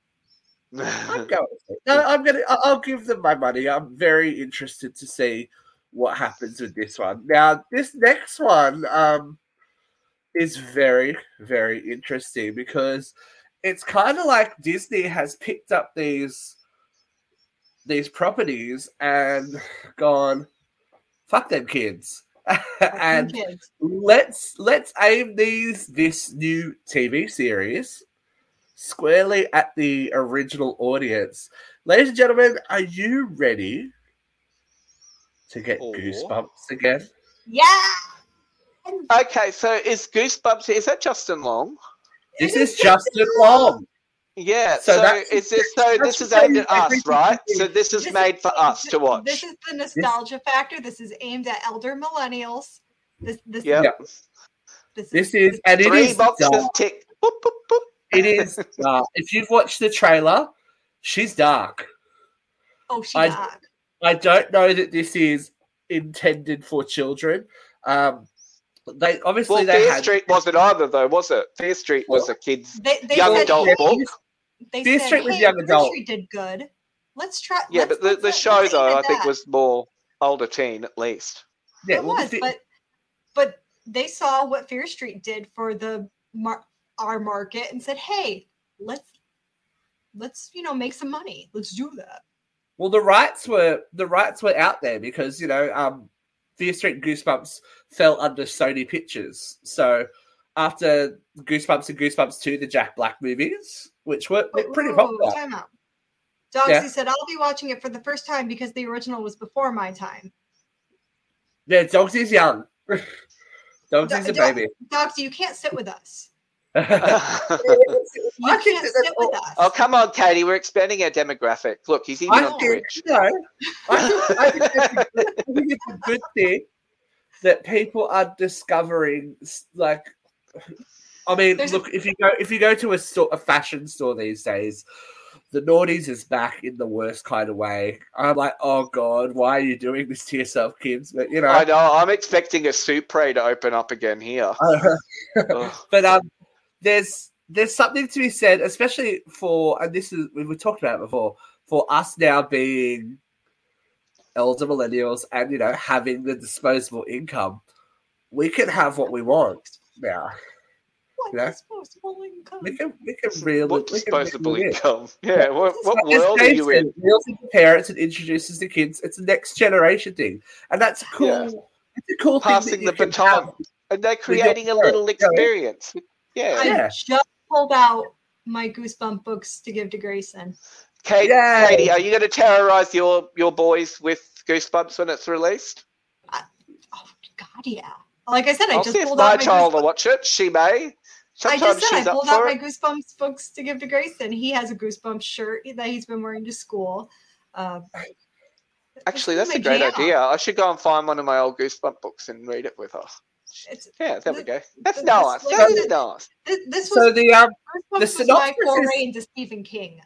I'm going. To. No, I'm gonna. I- I'll give them my money. I'm very interested to see what happens with this one. Now, this next one um, is very, very interesting because it's kind of like Disney has picked up these these properties and gone, fuck them kids. and kids. let's let's aim these this new T V series squarely at the original audience. Ladies and gentlemen, are you ready to get Oh. goosebumps again? Yeah. Okay, so is Goosebumps, is that Justin Long? This is Justin Long. Yeah, So so, that's- is this so that's this is what aimed at us, everything right? is. So this is This made for us to watch. This is the nostalgia factor. This is aimed at elder millennials. This this Yeah. Yeah. this, This is, and it Three is boxes dark. tick. Boop, boop, boop. It is dark. If you've watched the trailer, she's dark. oh she I- got. I don't know that this is intended for children. Um, they obviously Well, they Fear had Street wasn't either, though, was it? Fear Street was a kid's They they young said, adult hey, book. They Fear said, Street was hey, young Fear adult. Street did good. Let's try. Yeah, let's- but the, let's- the let's show, aim though, at I think that. was more older teen, at least. yeah, It well, was, the- but but they saw what Fear Street did for the mar- our market and said, "Hey, let's let's you know make some money. Let's do that." well, the rights were the rights were out there because you know um, Fear Street and Goosebumps fell under Sony Pictures. So after Goosebumps and Goosebumps two, the Jack Black movies, which were Wait, pretty whoa, popular. Time out. Doxy Yeah. said, "I'll be watching it for the first time because the original was before my time." Yeah, Dogsy's young. Dogsy's a Do- baby. Doxy, you can't sit with us. I You think can't that sit that's with all- us. Oh, come on, Katie. We're expanding our demographic. Look, he's even I on think, Twitch. you know, I think, I, think it's a good, I think it's a good thing that people are discovering. Like, I mean, There's a- look, if you go if you go to a store, a fashion store these days, the naughties is back in the worst kind of way. I'm like, oh god, why are you doing this to yourself, kids? But you know, I know. I'm expecting a Supre to open up again here. Ugh. but um, there's there's something to be said, especially for, and this is we were talking about it before, for us now being elder millennials and you know having the disposable income, we can have what we want now. What Yeah. disposable income? We can we can really What we can really disposable live. income? Yeah, what, what As world are Dave you said, in? Reels into parents and introduces the kids. It's a next generation thing, and that's a cool. Yeah. It's a cool Passing thing that the you can baton. have. And they're your creating a parents, little yeah. experience. Yeah. I Yeah. just pulled out my Goosebump books to give to Grayson. Kate, Yay. Katie, are you going to terrorize your, your boys with Goosebumps when it's released? Oh God, yeah. Like I said, I I'll just see if pulled my out my child will Goosebumps. watch it. She may. I Sometimes just said she's I up pulled out for my it. Goosebumps books to give to Grayson. He has a Goosebumps shirt that he's been wearing to school. Uh, Actually, it's that's a my great jam. idea. I should go and find one of my old Goosebump books and read it with her. It's, Yeah, there we go. That's That's nice. like That the- is nice. this, this So was the um Goosebumps the was my synopsis foray is- into Stephen King.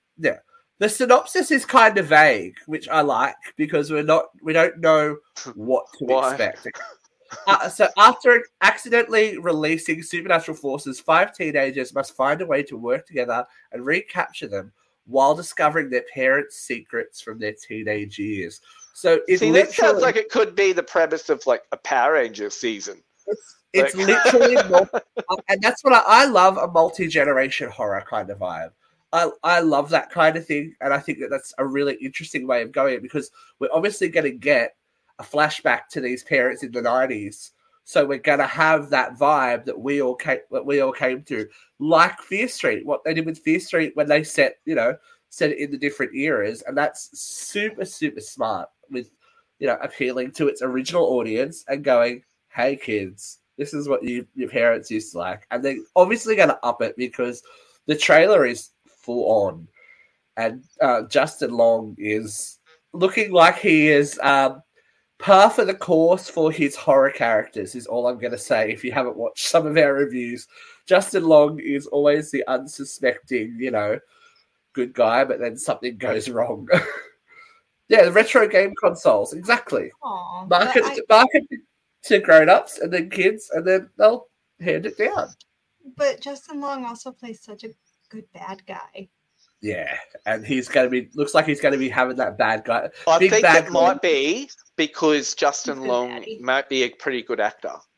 the synopsis is kind of vague, which I like because we're not we don't know what to Why? expect. Uh, so after accidentally releasing supernatural forces, five teenagers must find a way to work together and recapture them while discovering their parents' secrets from their teenage years. So it See, that literally, sounds like it could be the premise of like a Power Rangers season. it's like- literally, mul- and that's what I, I love, a multi-generation horror kind of vibe. I, I love that kind of thing, and I think that that's a really interesting way of going because we're obviously going to get a flashback to these parents in the nineties. So we're going to have that vibe that we all came, that we all came to, like Fear Street, what they did with Fear Street when they set, you know, set it in the different eras. And that's super, super smart with, you know, appealing to its original audience and going, hey, kids, this is what you, your parents used to like. And they're obviously going to up it because the trailer is full on. And uh, Justin Long is looking like he is um, par for the course for his horror characters, is all I'm going to say. If you haven't watched some of our reviews, Justin Long is always the unsuspecting, you know, good guy, but then something goes wrong. Yeah, the retro game consoles, exactly. Aw, Market, but, I, market to grown-ups and then kids, and then they'll hand it down. but Justin Long also plays such a good bad guy. Yeah, and he's going to be, looks like he's going to be having that bad guy. I Big think bad it guy. might be because Justin He's a Long daddy. might be a pretty good actor.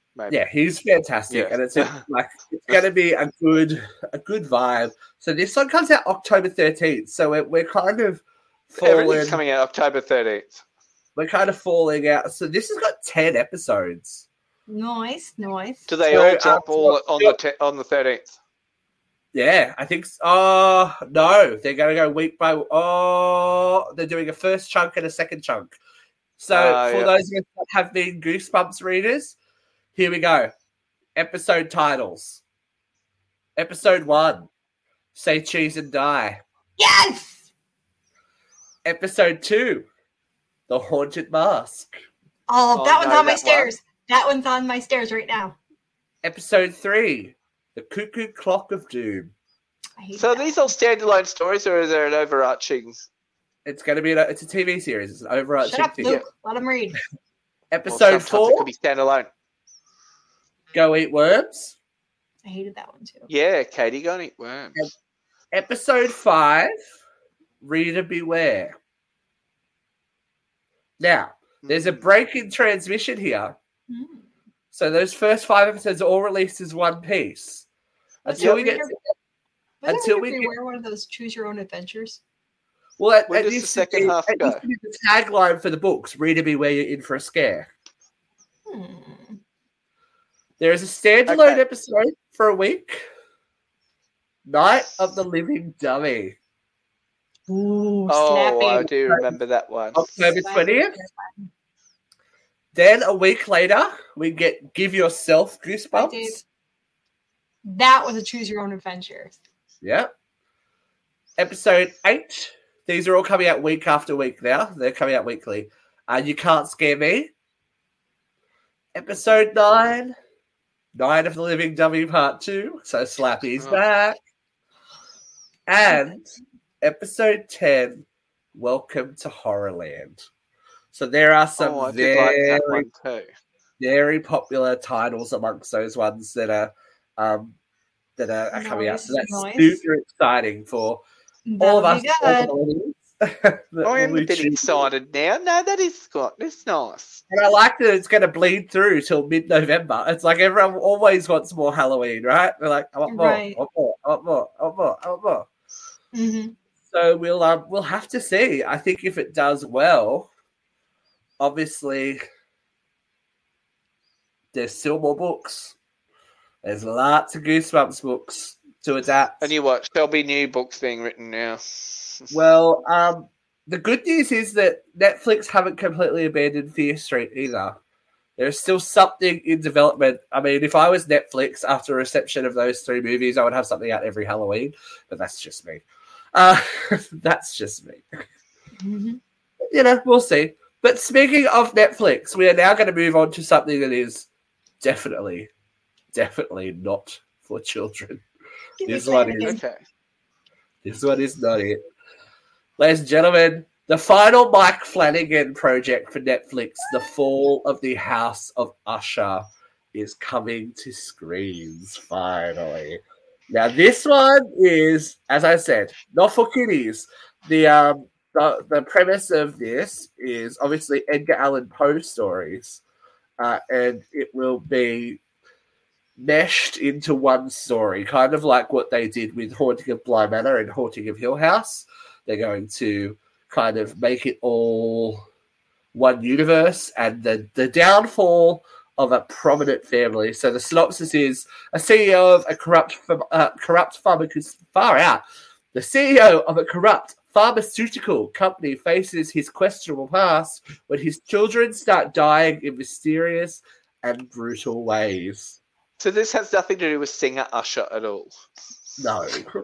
Maybe. Yeah, he's fantastic, Yeah. and it's a, like it's going to be a good a good vibe. So this one comes out October thirteenth. So we're, we're kind of falling. Everything's coming out October thirteenth. We're kind of falling out. So this has got ten episodes. Nice, nice. Do they So, all drop uh, all so- on the te- on the thirteenth? Yeah, I think. So. Oh no, they're going to go week by. Oh, they're doing a first chunk and a second chunk. So Ah, for yeah. those of us that have been Goosebumps readers, here we go. Episode titles. Episode one, Say Cheese and Die. Yes. Episode two, The Haunted Mask. Oh, Oh, that one's no, on my that stairs. That one's on my stairs right now. Episode three, The Cuckoo Clock of Doom. I hate So are that. these all standalone stories, or is there an overarching? It's going to be a, it's a T V series. It's an overarching Shut up, thing. Luke. Let him read. Well, Episode sometimes it four, could be standalone. Go Eat Worms. I hated that one too. Yeah, Katie, go and eat worms. Episode five, Reader Beware. Now, there's a break in transmission here. Mm. So those first five episodes are all released as one piece. Until we Yeah, get Reader- to, Wasn't until Reader we get- Beware one of those choose your own adventures? well, at, Where at does the least second it- half at go? least it is the tagline for the books, Reader Beware, you're in for a scare. Hmm. There is a standalone Okay. episode for a week. Night of the Living Dummy. Ooh, Oh, snappy. I do remember that one. October twentieth. Then a week later, we get Give Yourself I did. Goosebumps. That was a choose your own adventure. Yeah. Episode eight. These are all coming out week after week now. They're coming out weekly. Uh, You Can't Scare Me. Episode nine. Night of the Living Dummy Part two. So Slappy's Oh. back. And episode ten. Welcome to Horrorland. So there are some Oh, I did very, like that one too. very popular titles amongst those ones that are um, that are, are coming out. So that's Nice, nice. super exciting for all of us. That'll be good. that I am will a be bit tuned. excited now. No, that is good. That's nice. And I like that it's going to bleed through till mid-November. It's like everyone always wants more Halloween, right? They're like, I want more, Right. I want more, I want more, I want more, I want more. Mhm. So we'll um, we'll have to see. I think if it does well, obviously there's still more books. There's lots of Goosebumps books to adapt. And you watch, there'll be new books being written now. Well, um, the good news is that Netflix haven't completely abandoned Fear Street either. There's still something in development. I mean, if I was Netflix after a reception of those three movies, I would have something out every Halloween. But that's just me. Uh, that's just me. Mhm. You know, we'll see. But speaking of Netflix, we are now going to move on to something that is definitely, definitely not for children. Give me This one Flanagan. is- Okay. This one is not it. Ladies and gentlemen, the final Mike Flanagan project for Netflix, The Fall of the House of Usher, is coming to screens finally. Now, this one is, as I said, not for kiddies. The um, the, the premise of this is obviously Edgar Allan Poe stories, uh, and it will be meshed into one story, kind of like what they did with Haunting of Bly Manor and Haunting of Hill House. They're going to kind of make it all one universe, and the, the downfall of a prominent family. So the synopsis is a C E O of a corrupt uh, corrupt pharmaceutical far out. The C E O of a corrupt pharmaceutical company faces his questionable past when his children start dying in mysterious and brutal ways. So this has nothing to do with singer Usher at all. No.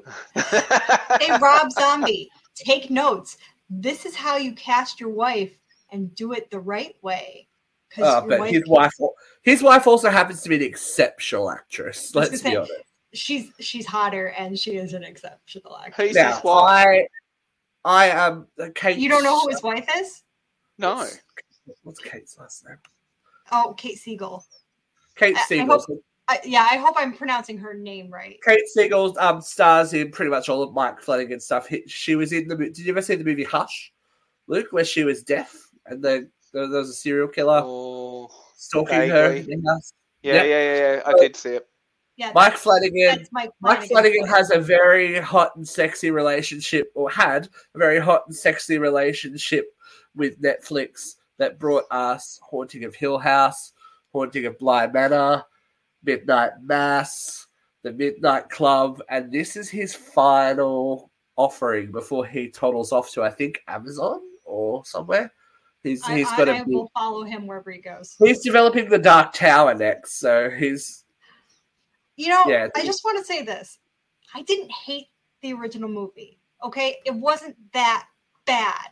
Hey, Rob Zombie, take notes. This is how you cast your wife and do it the right way. 'Cause Uh, your but wife his can- wife, his wife also happens to be an exceptional actress. I was Let's gonna be say, honest. she's she's hotter and she is an exceptional actress. Who's Now, his wife? I, I am uh, Kate. You don't know who his wife is? No. What's Kate's last name? Oh, Kate Siegel. Kate I- I Siegel. hope- I, yeah, I hope I'm pronouncing her name right. Kate Siegel um, stars in pretty much all of Mike Flanagan stuff. He, she was in the. mo- Did you ever see the movie Hush, Luke, where she was deaf and then there, there was a serial killer Oh, stalking her vaguely. in the house? Yeah, Yep. yeah, yeah, yeah. I did see it. Yeah, Mike that's, Flanagan. that's Mike Mike Flanagan's Flanagan voice. has a very hot and sexy relationship, or had a very hot and sexy relationship with Netflix that brought us Haunting of Hill House, Haunting of Bly Manor, Midnight Mass, The Midnight Club, and this is his final offering before he toddles off to, I think, Amazon or somewhere. He's I, he's I, got I a will follow him wherever he goes. he's developing the Dark Tower next, so he's You know, Yeah. I just want to say this. I didn't hate the original movie. Okay, it wasn't that bad.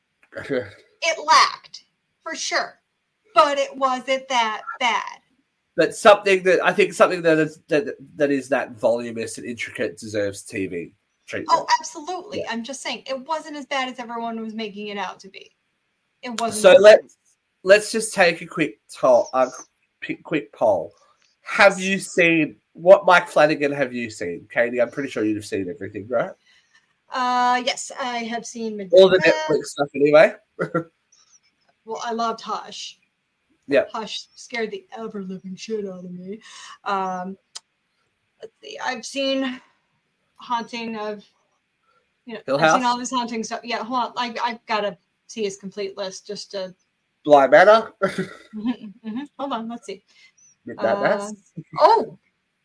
It lacked, for sure, but it wasn't that bad. But something that I think something that is that that is that voluminous and intricate deserves T V treatment. Oh, absolutely. Yeah. I'm just saying it wasn't as bad as everyone was making it out to be. It wasn't. So as bad. let's let's just take a quick toll, a quick poll. Have you seen what Mike Flanagan have you seen, Katie? I'm pretty sure you'd have seen everything, right? Uh, yes, I have seen Midnight All the Mass. Netflix stuff, anyway. Well, I loved Hush. Yep. Hush scared the ever living shit out of me. Um, let's see. I've seen Haunting of, you know, Hill I've seen House? all this haunting stuff. Yeah, hold on. I I've got to see his complete list just to. Bly Manor, Mhm, mhm. Hold on. Let's see. Midnight Uh, Mass, Oh,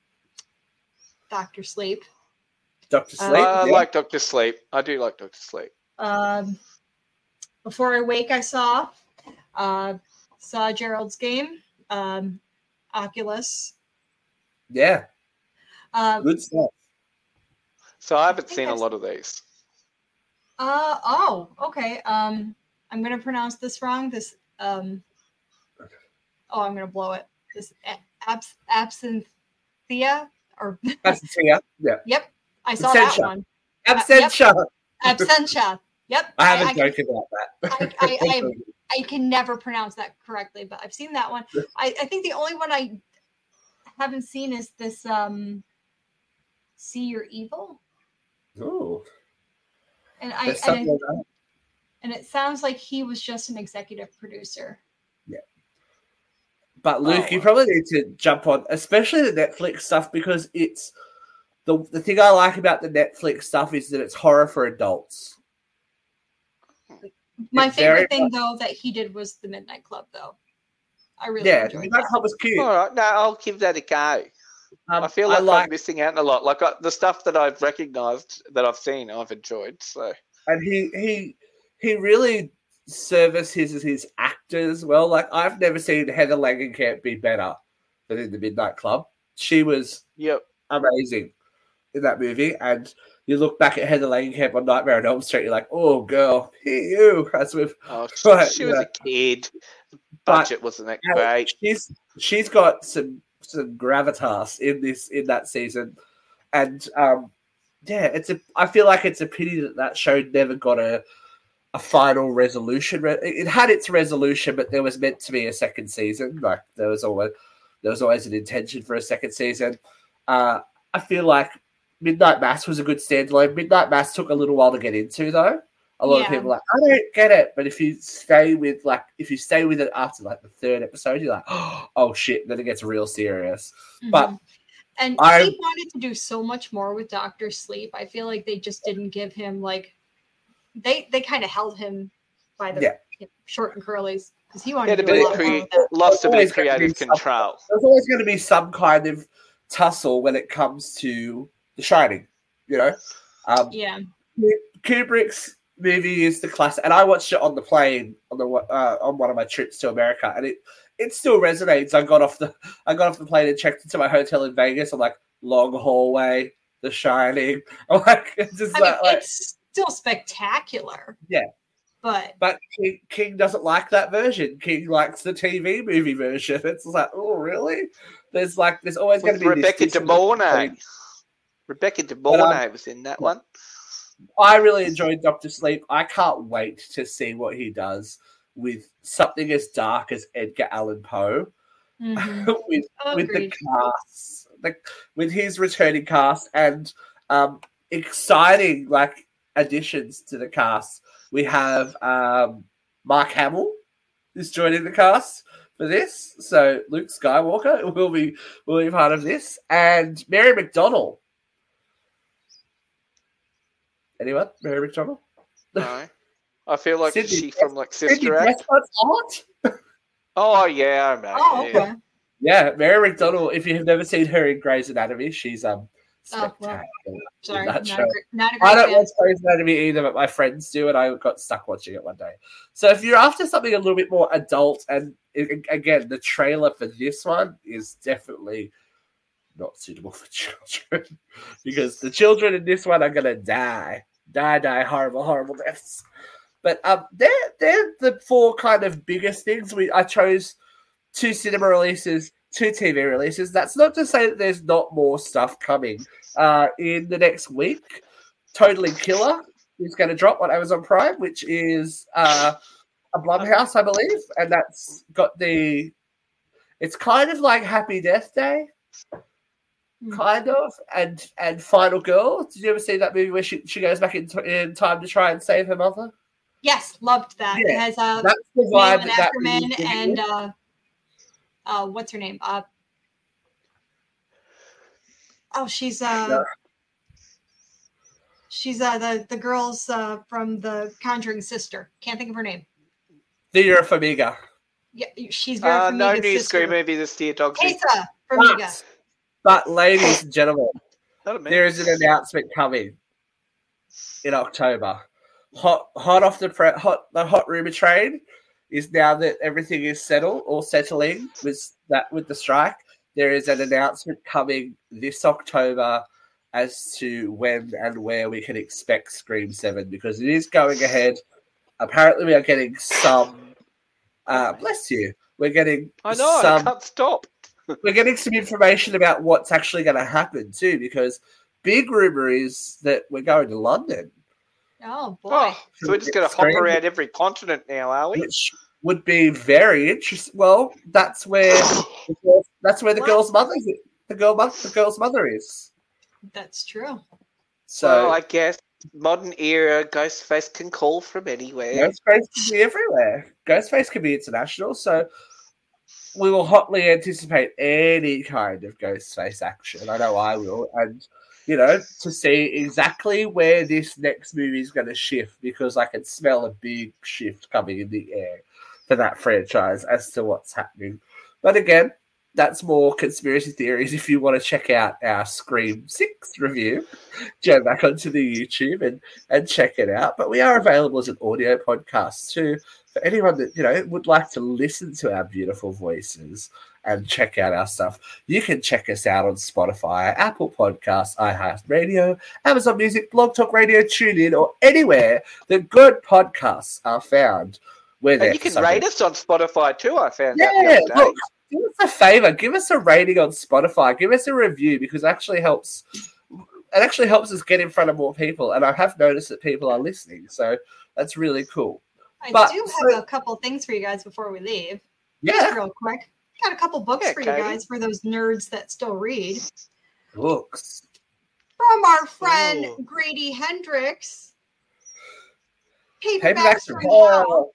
Doctor Sleep. Doctor uh, Sleep. I yeah. like Doctor Sleep. I do like Doctor Sleep. Um, Before I Wake, I saw. Uh, saw Gerald's Game. Um, Oculus. yeah, Um, good stuff. So I haven't think seen a I've- lot of these. Uh oh, okay. Um, I'm gonna pronounce this wrong. This um. Oh, I'm gonna blow it. This a- abs absenthia or Absentia, yeah. yep, I saw that Absentia. one. Absentia. Absentia. Yep. I have a I, joke about that. I, I, I, I can never pronounce that correctly, but I've seen that one. I, I think the only one I haven't seen is this um. See Your Evil, Ooh, and I, there's and something I like that. and it sounds like he was just an executive producer. But Luke, Oh, you wow. probably need to jump on, especially the Netflix stuff, because it's the the thing I like about the Netflix stuff is that it's horror for adults. My It's very favorite thing, though, that he did was the Midnight Club, though. I really Yeah, enjoyed that that. club was cute. All right, no, I'll give that a go. Um, I feel like, like I'm missing out on a lot. Like I, the stuff that I've recognised that I've seen, I've enjoyed. So and he he he really services his, his actors well. Like I've never seen Heather Langenkamp be better than in the Midnight Club. She was yep. amazing in that movie, and you look back at Heather Langenkamp on Nightmare on Elm Street, you're like, oh girl, you. As with Oh, she, Right, she was yeah. a kid. But- Budget wasn't that Yeah, great. She's she's got some some gravitas in this in that season, and um, yeah, it's a. I feel like it's a pity that that show never got a a final resolution. It it had its resolution, but there was meant to be a second season. Like there was always there was always an intention for a second season. Uh, I feel like Midnight Mass was a good standalone. Midnight Mass took a little while to get into, though. A lot of Yeah. people are like, I don't get it. But if you stay with like, if you stay with it after like the third episode, you're like, oh shit, then it gets real serious. But Mhm. and I- he wanted to do so much more with Doctor Sleep. I feel like they just didn't give him like they they kind of held him by the Yeah. you know, short and curlies because he He wanted had to a do a bit lot of more crea- with that. lost a bit Always of gonna be creative something. control. There's always going to be some kind of tussle when it comes to The Shining, you know. Um, Yeah, Kubrick's movie is the classic, and I watched it on the plane on the uh, on one of my trips to America, and it it still resonates. I got off the I got off the plane and checked into my hotel in Vegas. I'm like, long hallway, The Shining. I'm like, it's just I mean like, like- it's still spectacular. Yeah. but but King, King doesn't like that version. King likes the T V movie version. It's like, oh, really? There's like, there's always going to With be Rebecca this De Mornay. Rebecca De Mornay was in that one. I really enjoyed Doctor Sleep. I can't wait to see what he does with something as dark as Edgar Allan Poe. mhm. with with the Agreed. cast, the, with his returning cast, and um, exciting like additions to the cast. We have um, Mark Hamill is joining the cast for this. So Luke Skywalker will be will be part of this, and Mary McDonnell. Anyone? Mary McDonnell? No. I feel like Sydney she from like Sydney Sister Act. Prescott's aunt? Oh yeah, mate. Oh, yeah. okay. Yeah, Mary McDonnell. If you have never seen her in Grey's Anatomy, she's um Oh, spectacular. well. Sorry, That not a, show. gr- not a I great don't fan. watch Grey's Anatomy either, but my friends do, and I got stuck watching it one day. So if you're after something a little bit more adult, and i- again, the trailer for this one is definitely not suitable for children because the children in this one are gonna die, die, die, horrible, horrible deaths. But um, they're they're the four kind of biggest things. We I chose two cinema releases, two T V releases. That's not to say that there's not more stuff coming. Uh, in the next week, Totally Killer is going to drop on Amazon Prime, which is uh, a Blumhouse, I believe, and that's got the. It's kind of like Happy Death Day, kind of, and and Final Girl. Did you ever see that movie where she, she goes back in, t- in time to try and save her mother? Yes, loved that. Yeah, It has uh, That's the vibe Malin that that Ackerman movie's giving and you. uh, uh, what's her name? Uh, oh, she's uh, Yeah. she's uh, the the girls uh, from the Conjuring sister. Can't think of her name. Theater Farmiga. Yeah, she's very Uh, familiar. no with new sister. Scream movie this year, Dog. Asa Farmiga. But, but ladies and gentlemen, Not a man. there is an announcement coming in October. Hot, hot off the pre- hot, the hot rumor train is now that everything is settled or settling with that with the strike. There is an announcement coming this October as to when and where we can expect Scream Seven because it is going ahead. Apparently, we are getting some. Uh, bless you. We're getting I know. I some. can't stop. We're getting some information about what's actually going to happen too, because big rumor is that we're going to London, Oh boy. Oh, so we're just going to hop Scream. around every continent now, are we? which would be very interesting. Well, that's where the girl, that's where the What? girl's mother is. The girl, mo- the girl's mother is. That's true. So well, I guess modern era Ghostface can call from anywhere. Ghostface can be everywhere. Ghostface can be international. So we will hotly anticipate any kind of Ghostface action. I know I will, and you know, to see exactly where this next movie is going to shift, because I can smell a big shift coming in the air for that franchise as to what's happening. But again, that's more conspiracy theories. If you want to check out our Scream six review, go back onto the YouTube and, and check it out. But we are available as an audio podcast too, for anyone that, you know, would like to listen to our beautiful voices and check out our stuff. You can check us out on Spotify, Apple Podcasts, iHeartRadio, Amazon Music, Blog Talk Radio, TuneIn, or anywhere that good podcasts are found. We're there And you for can something. rate us on Spotify too, I found out the Yeah, other day. look, do us a favor. Give us a rating on Spotify. Give us a review, because it actually helps. It actually helps us get in front of more people, and I have noticed that people are listening, so that's really cool. I But- do have so- a couple things for you guys before we leave. Yeah, Just real quick. Got a couple books Yeah, for Katie. you guys for those nerds that still read. books. From our friend Ooh. Grady Hendrix. Paperbacks Paperbacks from from Hell. hell.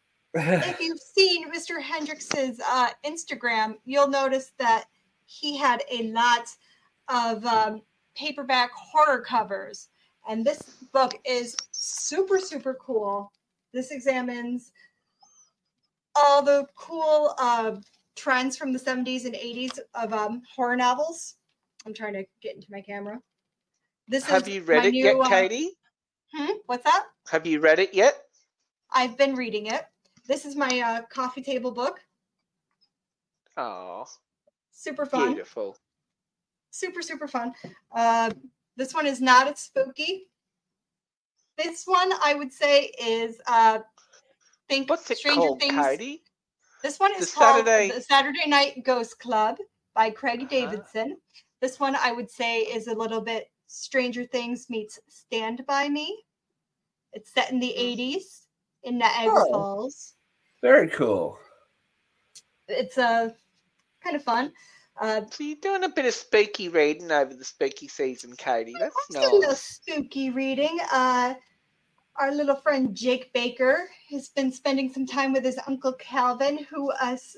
If you've seen Mister Hendrix's uh, Instagram, you'll notice that he had a lot of um, paperback horror covers. And this book is super, super cool. This examines all the cool uh, trends from the seventies and eighties of um, horror novels. I'm trying to get into my camera. This Have is you read my it new, yet, uh, Katie? hmm? What's that? Have you read it yet? I've been reading it. This is my uh, coffee table book. Oh, Super fun. beautiful. Super, super fun. Uh, this one is not as spooky. This one, I would say, is uh, think What's it Stranger called, Things. Katie? This one is The called Saturday- The Saturday Night Ghost Club by Craig Uh-huh. Davidson. This one, I would say, is a little bit Stranger Things meets Stand By Me. It's set in the eighties in Niagara Oh. Falls. Very cool. It's uh, kind of fun. Uh, So you're doing a bit of spooky reading over the spooky season, Katie. That's That's a little nice. spooky reading. Uh, our little friend Jake Baker has been spending some time with his uncle Calvin, who uh, s-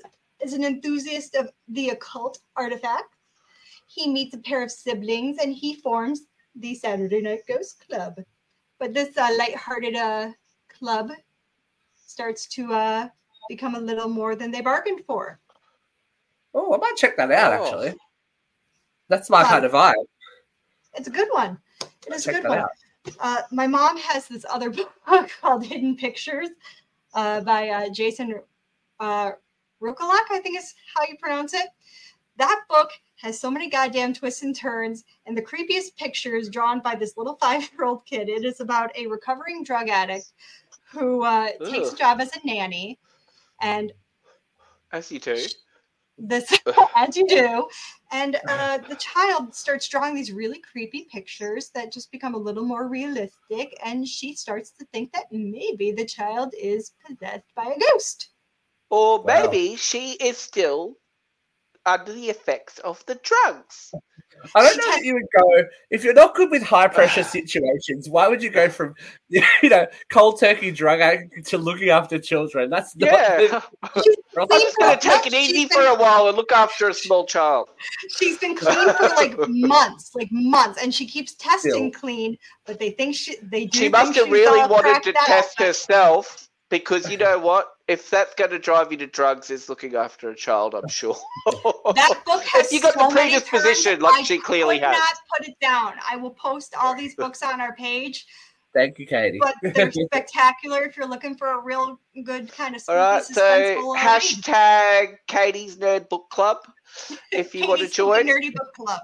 is an enthusiast of the occult artifact. He meets a pair of siblings and he forms the Saturday Night Ghost Club. But this uh, lighthearted uh, club starts to uh, become a little more than they bargained for. Oh, I might check that out, Oh. actually. That's my Um, kind of vibe. It's a good one. It is a Check good that one. out. Uh, my mom has this other book called Hidden Pictures uh, by uh, Jason uh, Rukalak, I think is how you pronounce it. That book has so many goddamn twists and turns and the creepiest pictures drawn by this little five-year-old kid. It is about a recovering drug addict who uh, takes a Ugh. job as a nanny, and As you do. this as you do, and uh, the child starts drawing these really creepy pictures that just become a little more realistic, and she starts to think that maybe the child is possessed by a ghost. Or Wow. maybe she is still under the effects of the drugs. I don't She know ta- that you would go, if you're not good with high pressure situations, why would you go from, you know, cold turkey drug addict to looking after children? That's not Yeah. She's I'm clean just going to for- take it she's easy been- for a while and look after a small child. She's been clean for like months, like months, and she keeps testing Still. clean, but they think she they do She must think have she's, really uh, wanted cracked to that test up. herself because you know what? If that's going to drive you to drugs, is looking after a child, I'm sure. That book has If you got so the many predisposition, terms, like I she clearly could has. not put it down. I will post all these books on our page, Thank you, Katie. but they're spectacular if you're looking for a real good kind of All spooky, right, so suspenseful uh, read. hashtag Katie's Nerd Book Club if you want to Katie's Spooky join. Nerdy Book Club.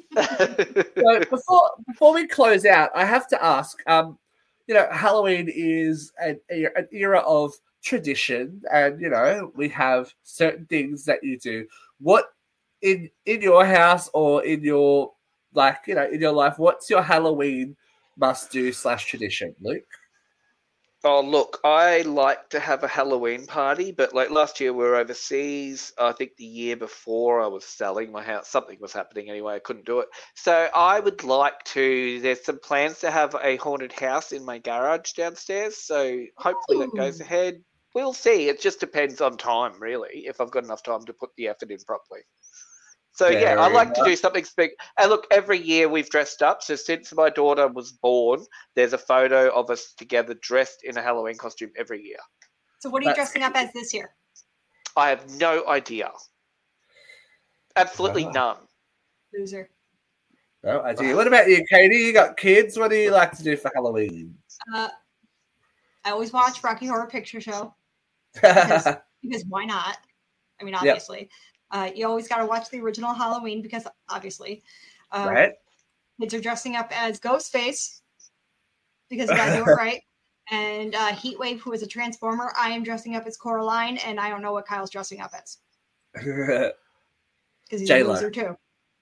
So before before we close out, I have to ask. Um, you know, Halloween is an, an era of tradition, and you know we have certain things that you do. What in in your house or in your like you know in your life? What's your Halloween must do slash tradition, Luke? Oh, look, I like to have a Halloween party, but like last year we were overseas. I think the year before I was selling my house. Something was happening anyway. I couldn't do it. So I would like to, there's some plans to have a haunted house in my garage downstairs. So hopefully that goes Ooh. ahead. We'll see. It just depends on time, really, if I've got enough time to put the effort in properly. So yeah, I Very like to nice. do something big. And look, every year we've dressed up. So since my daughter was born, there's a photo of us together dressed in a Halloween costume every year. So what are you That's- dressing up as this year? I have no idea. Absolutely Wow. none. Loser. No idea. What about you, Katie? You got kids. What do you like to do for Halloween? Uh, I always watch Rocky Horror Picture Show because why not? I mean, obviously. Uh, you always got to watch the original Halloween because obviously. Uh, Right? Kids are dressing up as Ghostface because you got to do it right. And uh, Heatwave, who is a Transformer. I am dressing up as Coraline, and I don't know what Kyle's dressing up as because he's J-Lo. a loser too.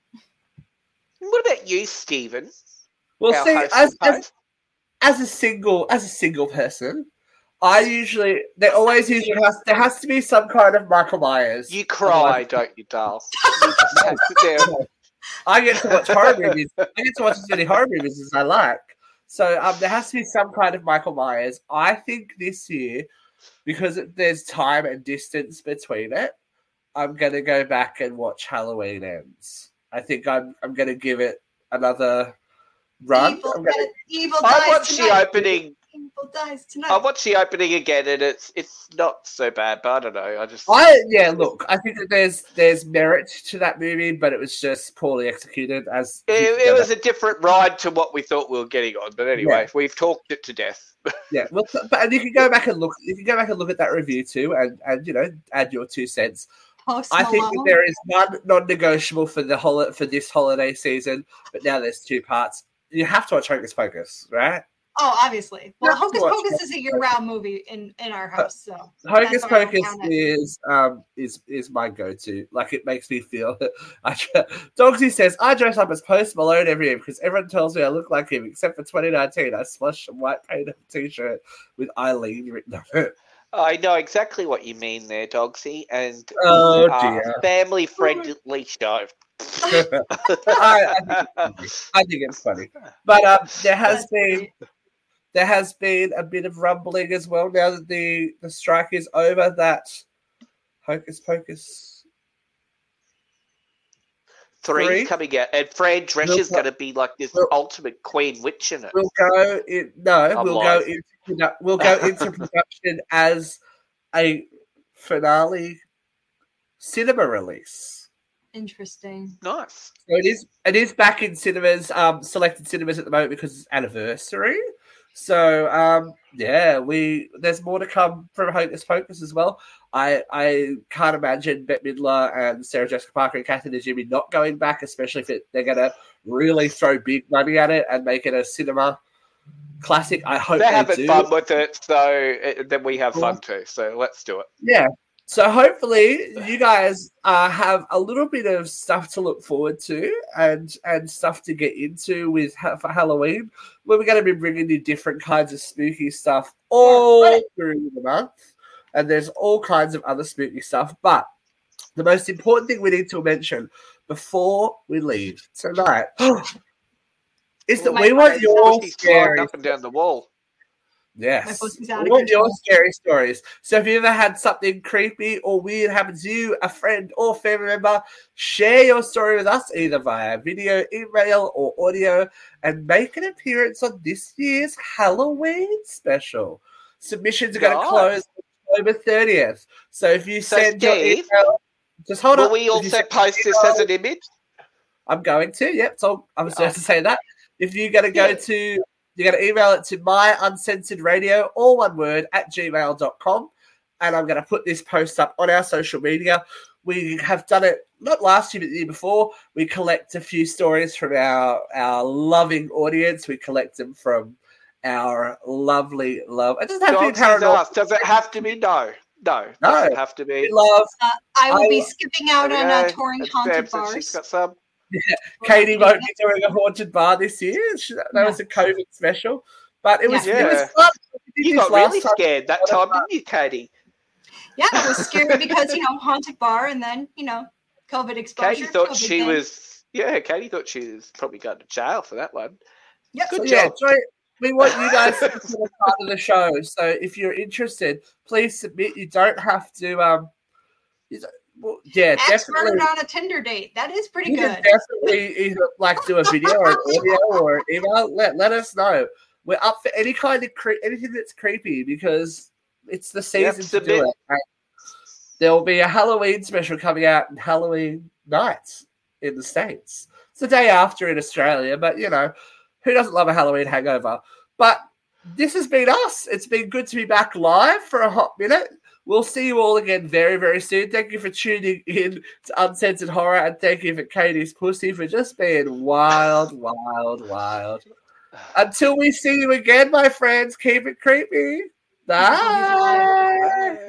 What about you, Stephen? Well, Our see, host as, and as host? as a single as a single person, I usually there always usually has there has to be some kind of Michael Myers. You cry, don't you, Dal? You just have to do- I get to watch horror movies. I get to watch as many horror movies as I like. So um, there has to be some kind of Michael Myers. I think this year, because there's time and distance between it, I'm gonna go back and watch Halloween Ends. I think I'm I'm gonna give it another run. Evil, I'm gonna, evil I dies watched the tonight. opening. Evil dies tonight. I watched the opening again, and it's it's not so bad. But I don't know. I just I yeah, look, I think that there's there's merit to that movie, but it was just poorly executed. As it, it was a different ride to what we thought we were getting on. But anyway, Yeah. we've talked it to death. yeah. Well, but and you can go back and look. You can go back and look at that review too, and and you know add your two cents. Post I think that Malone. there is one non-negotiable for the hol- for this holiday season, but now there's two parts. You have to watch Hocus Pocus, right? Oh, obviously. Well, Have to Hocus watch Pocus is a year-round movie in, in our house, so Hocus that's why I don't Pocus count it. is um is is my go-to. Like it makes me feel. I Dogsy says I dress up as Post Malone every year because everyone tells me I look like him, except for twenty nineteen. I splashed a white painted T-shirt with Eileen written on it. I know exactly what you mean there, Dogsy, and Oh uh, dear. family-friendly show. I, I, think, I think it's funny, but um, there has That's been great. there has been a bit of rumbling as well now that the the strike is over that Hocus Pocus Three's Three. coming out, and Fran Drescher's We'll- going to be like this we'll- ultimate queen witch in it. We'll go in. No, I'm we'll lying. go into produ- we'll go into production as a finale cinema release. Interesting. Nice. So it is it is back in cinemas, um, selected cinemas at the moment because it's anniversary. So um, yeah, we there's more to come from Hocus Pocus as well. I I can't imagine Bette Midler and Sarah Jessica Parker and Kathy Najimy not going back, especially if it, they're gonna really throw big money at it and make it a cinema classic. I hope They're they having do. fun with it, so uh, then we have fun too. So let's do it. Yeah. So hopefully you guys uh, have a little bit of stuff to look forward to and and stuff to get into with for Halloween. Where we're going to be bringing you different kinds of spooky stuff all through the month, and there's all kinds of other spooky stuff. But the most important thing we need to mention before we leave tonight is that My we want brother's your He's flying scary. up and down the wall. My Yes. pussy's out We of want your control. scary stories. So if you ever had something creepy or weird happen to you, a friend or family member, share your story with us either via video, email, or audio and make an appearance on this year's Halloween special. Submissions are going to Nice. close October thirtieth. So if you So, send your Steve, email, just hold Will on. we If you also send post your this email- as an image? I'm going to, yep. So I was about to say that. If you're going to go Yeah. to, you're going to email it to my uncensored radio, all one word, at gmail dot com. And I'm going to put this post up on our social media. We have done it, not last year, but the year before. We collect a few stories from our, our loving audience. We collect them from our lovely love. It doesn't have Dogs to be has paranormal. asked, does it have to be? No. No. No. Doesn't have to We be. love Uh, I will I- be skipping out There on we uh, go. touring And haunted Sam said she's bars. got some. Katie won't be doing a haunted bar this year. She- That Yeah. was a COVID special. But it was, Yeah. it was fun. We did You this got last really time. scared that time, didn't you, Katie? Yeah, I was scared because, you know, haunted bar and then, you know, COVID exposure. Katie thought COVID she thing. was. Yeah, Katie thought she was probably going to jail for that one. Yep. Good So, yeah, job. so we want you guys to be a part of the show. So if you're interested, please submit. You don't have to. Um, you don't- well, yeah, Expert definitely. on a Tinder date. That is pretty You good. can definitely either like do a video or an audio or an email. Let let us know. We're up for any kind of cre- anything that's creepy because it's the season Yep, to do submit. it. And there will be a Halloween special coming out on Halloween night in the States. It's the day after in Australia, but you know, who doesn't love a Halloween hangover? But this has been us. It's been good to be back live for a hot minute. We'll see you all again very, very soon. Thank you for tuning in to Uncensored Horror, and thank you for Katie's pussy for just being wild, wild, wild. Until we see you again, my friends, keep it creepy. Bye.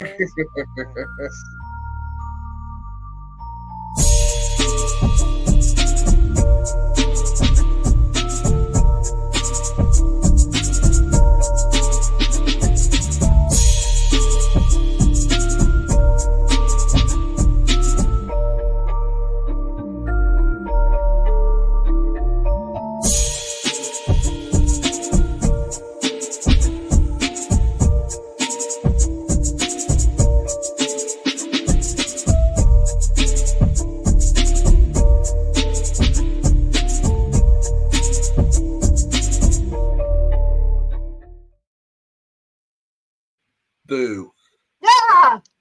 Boo. Yeah.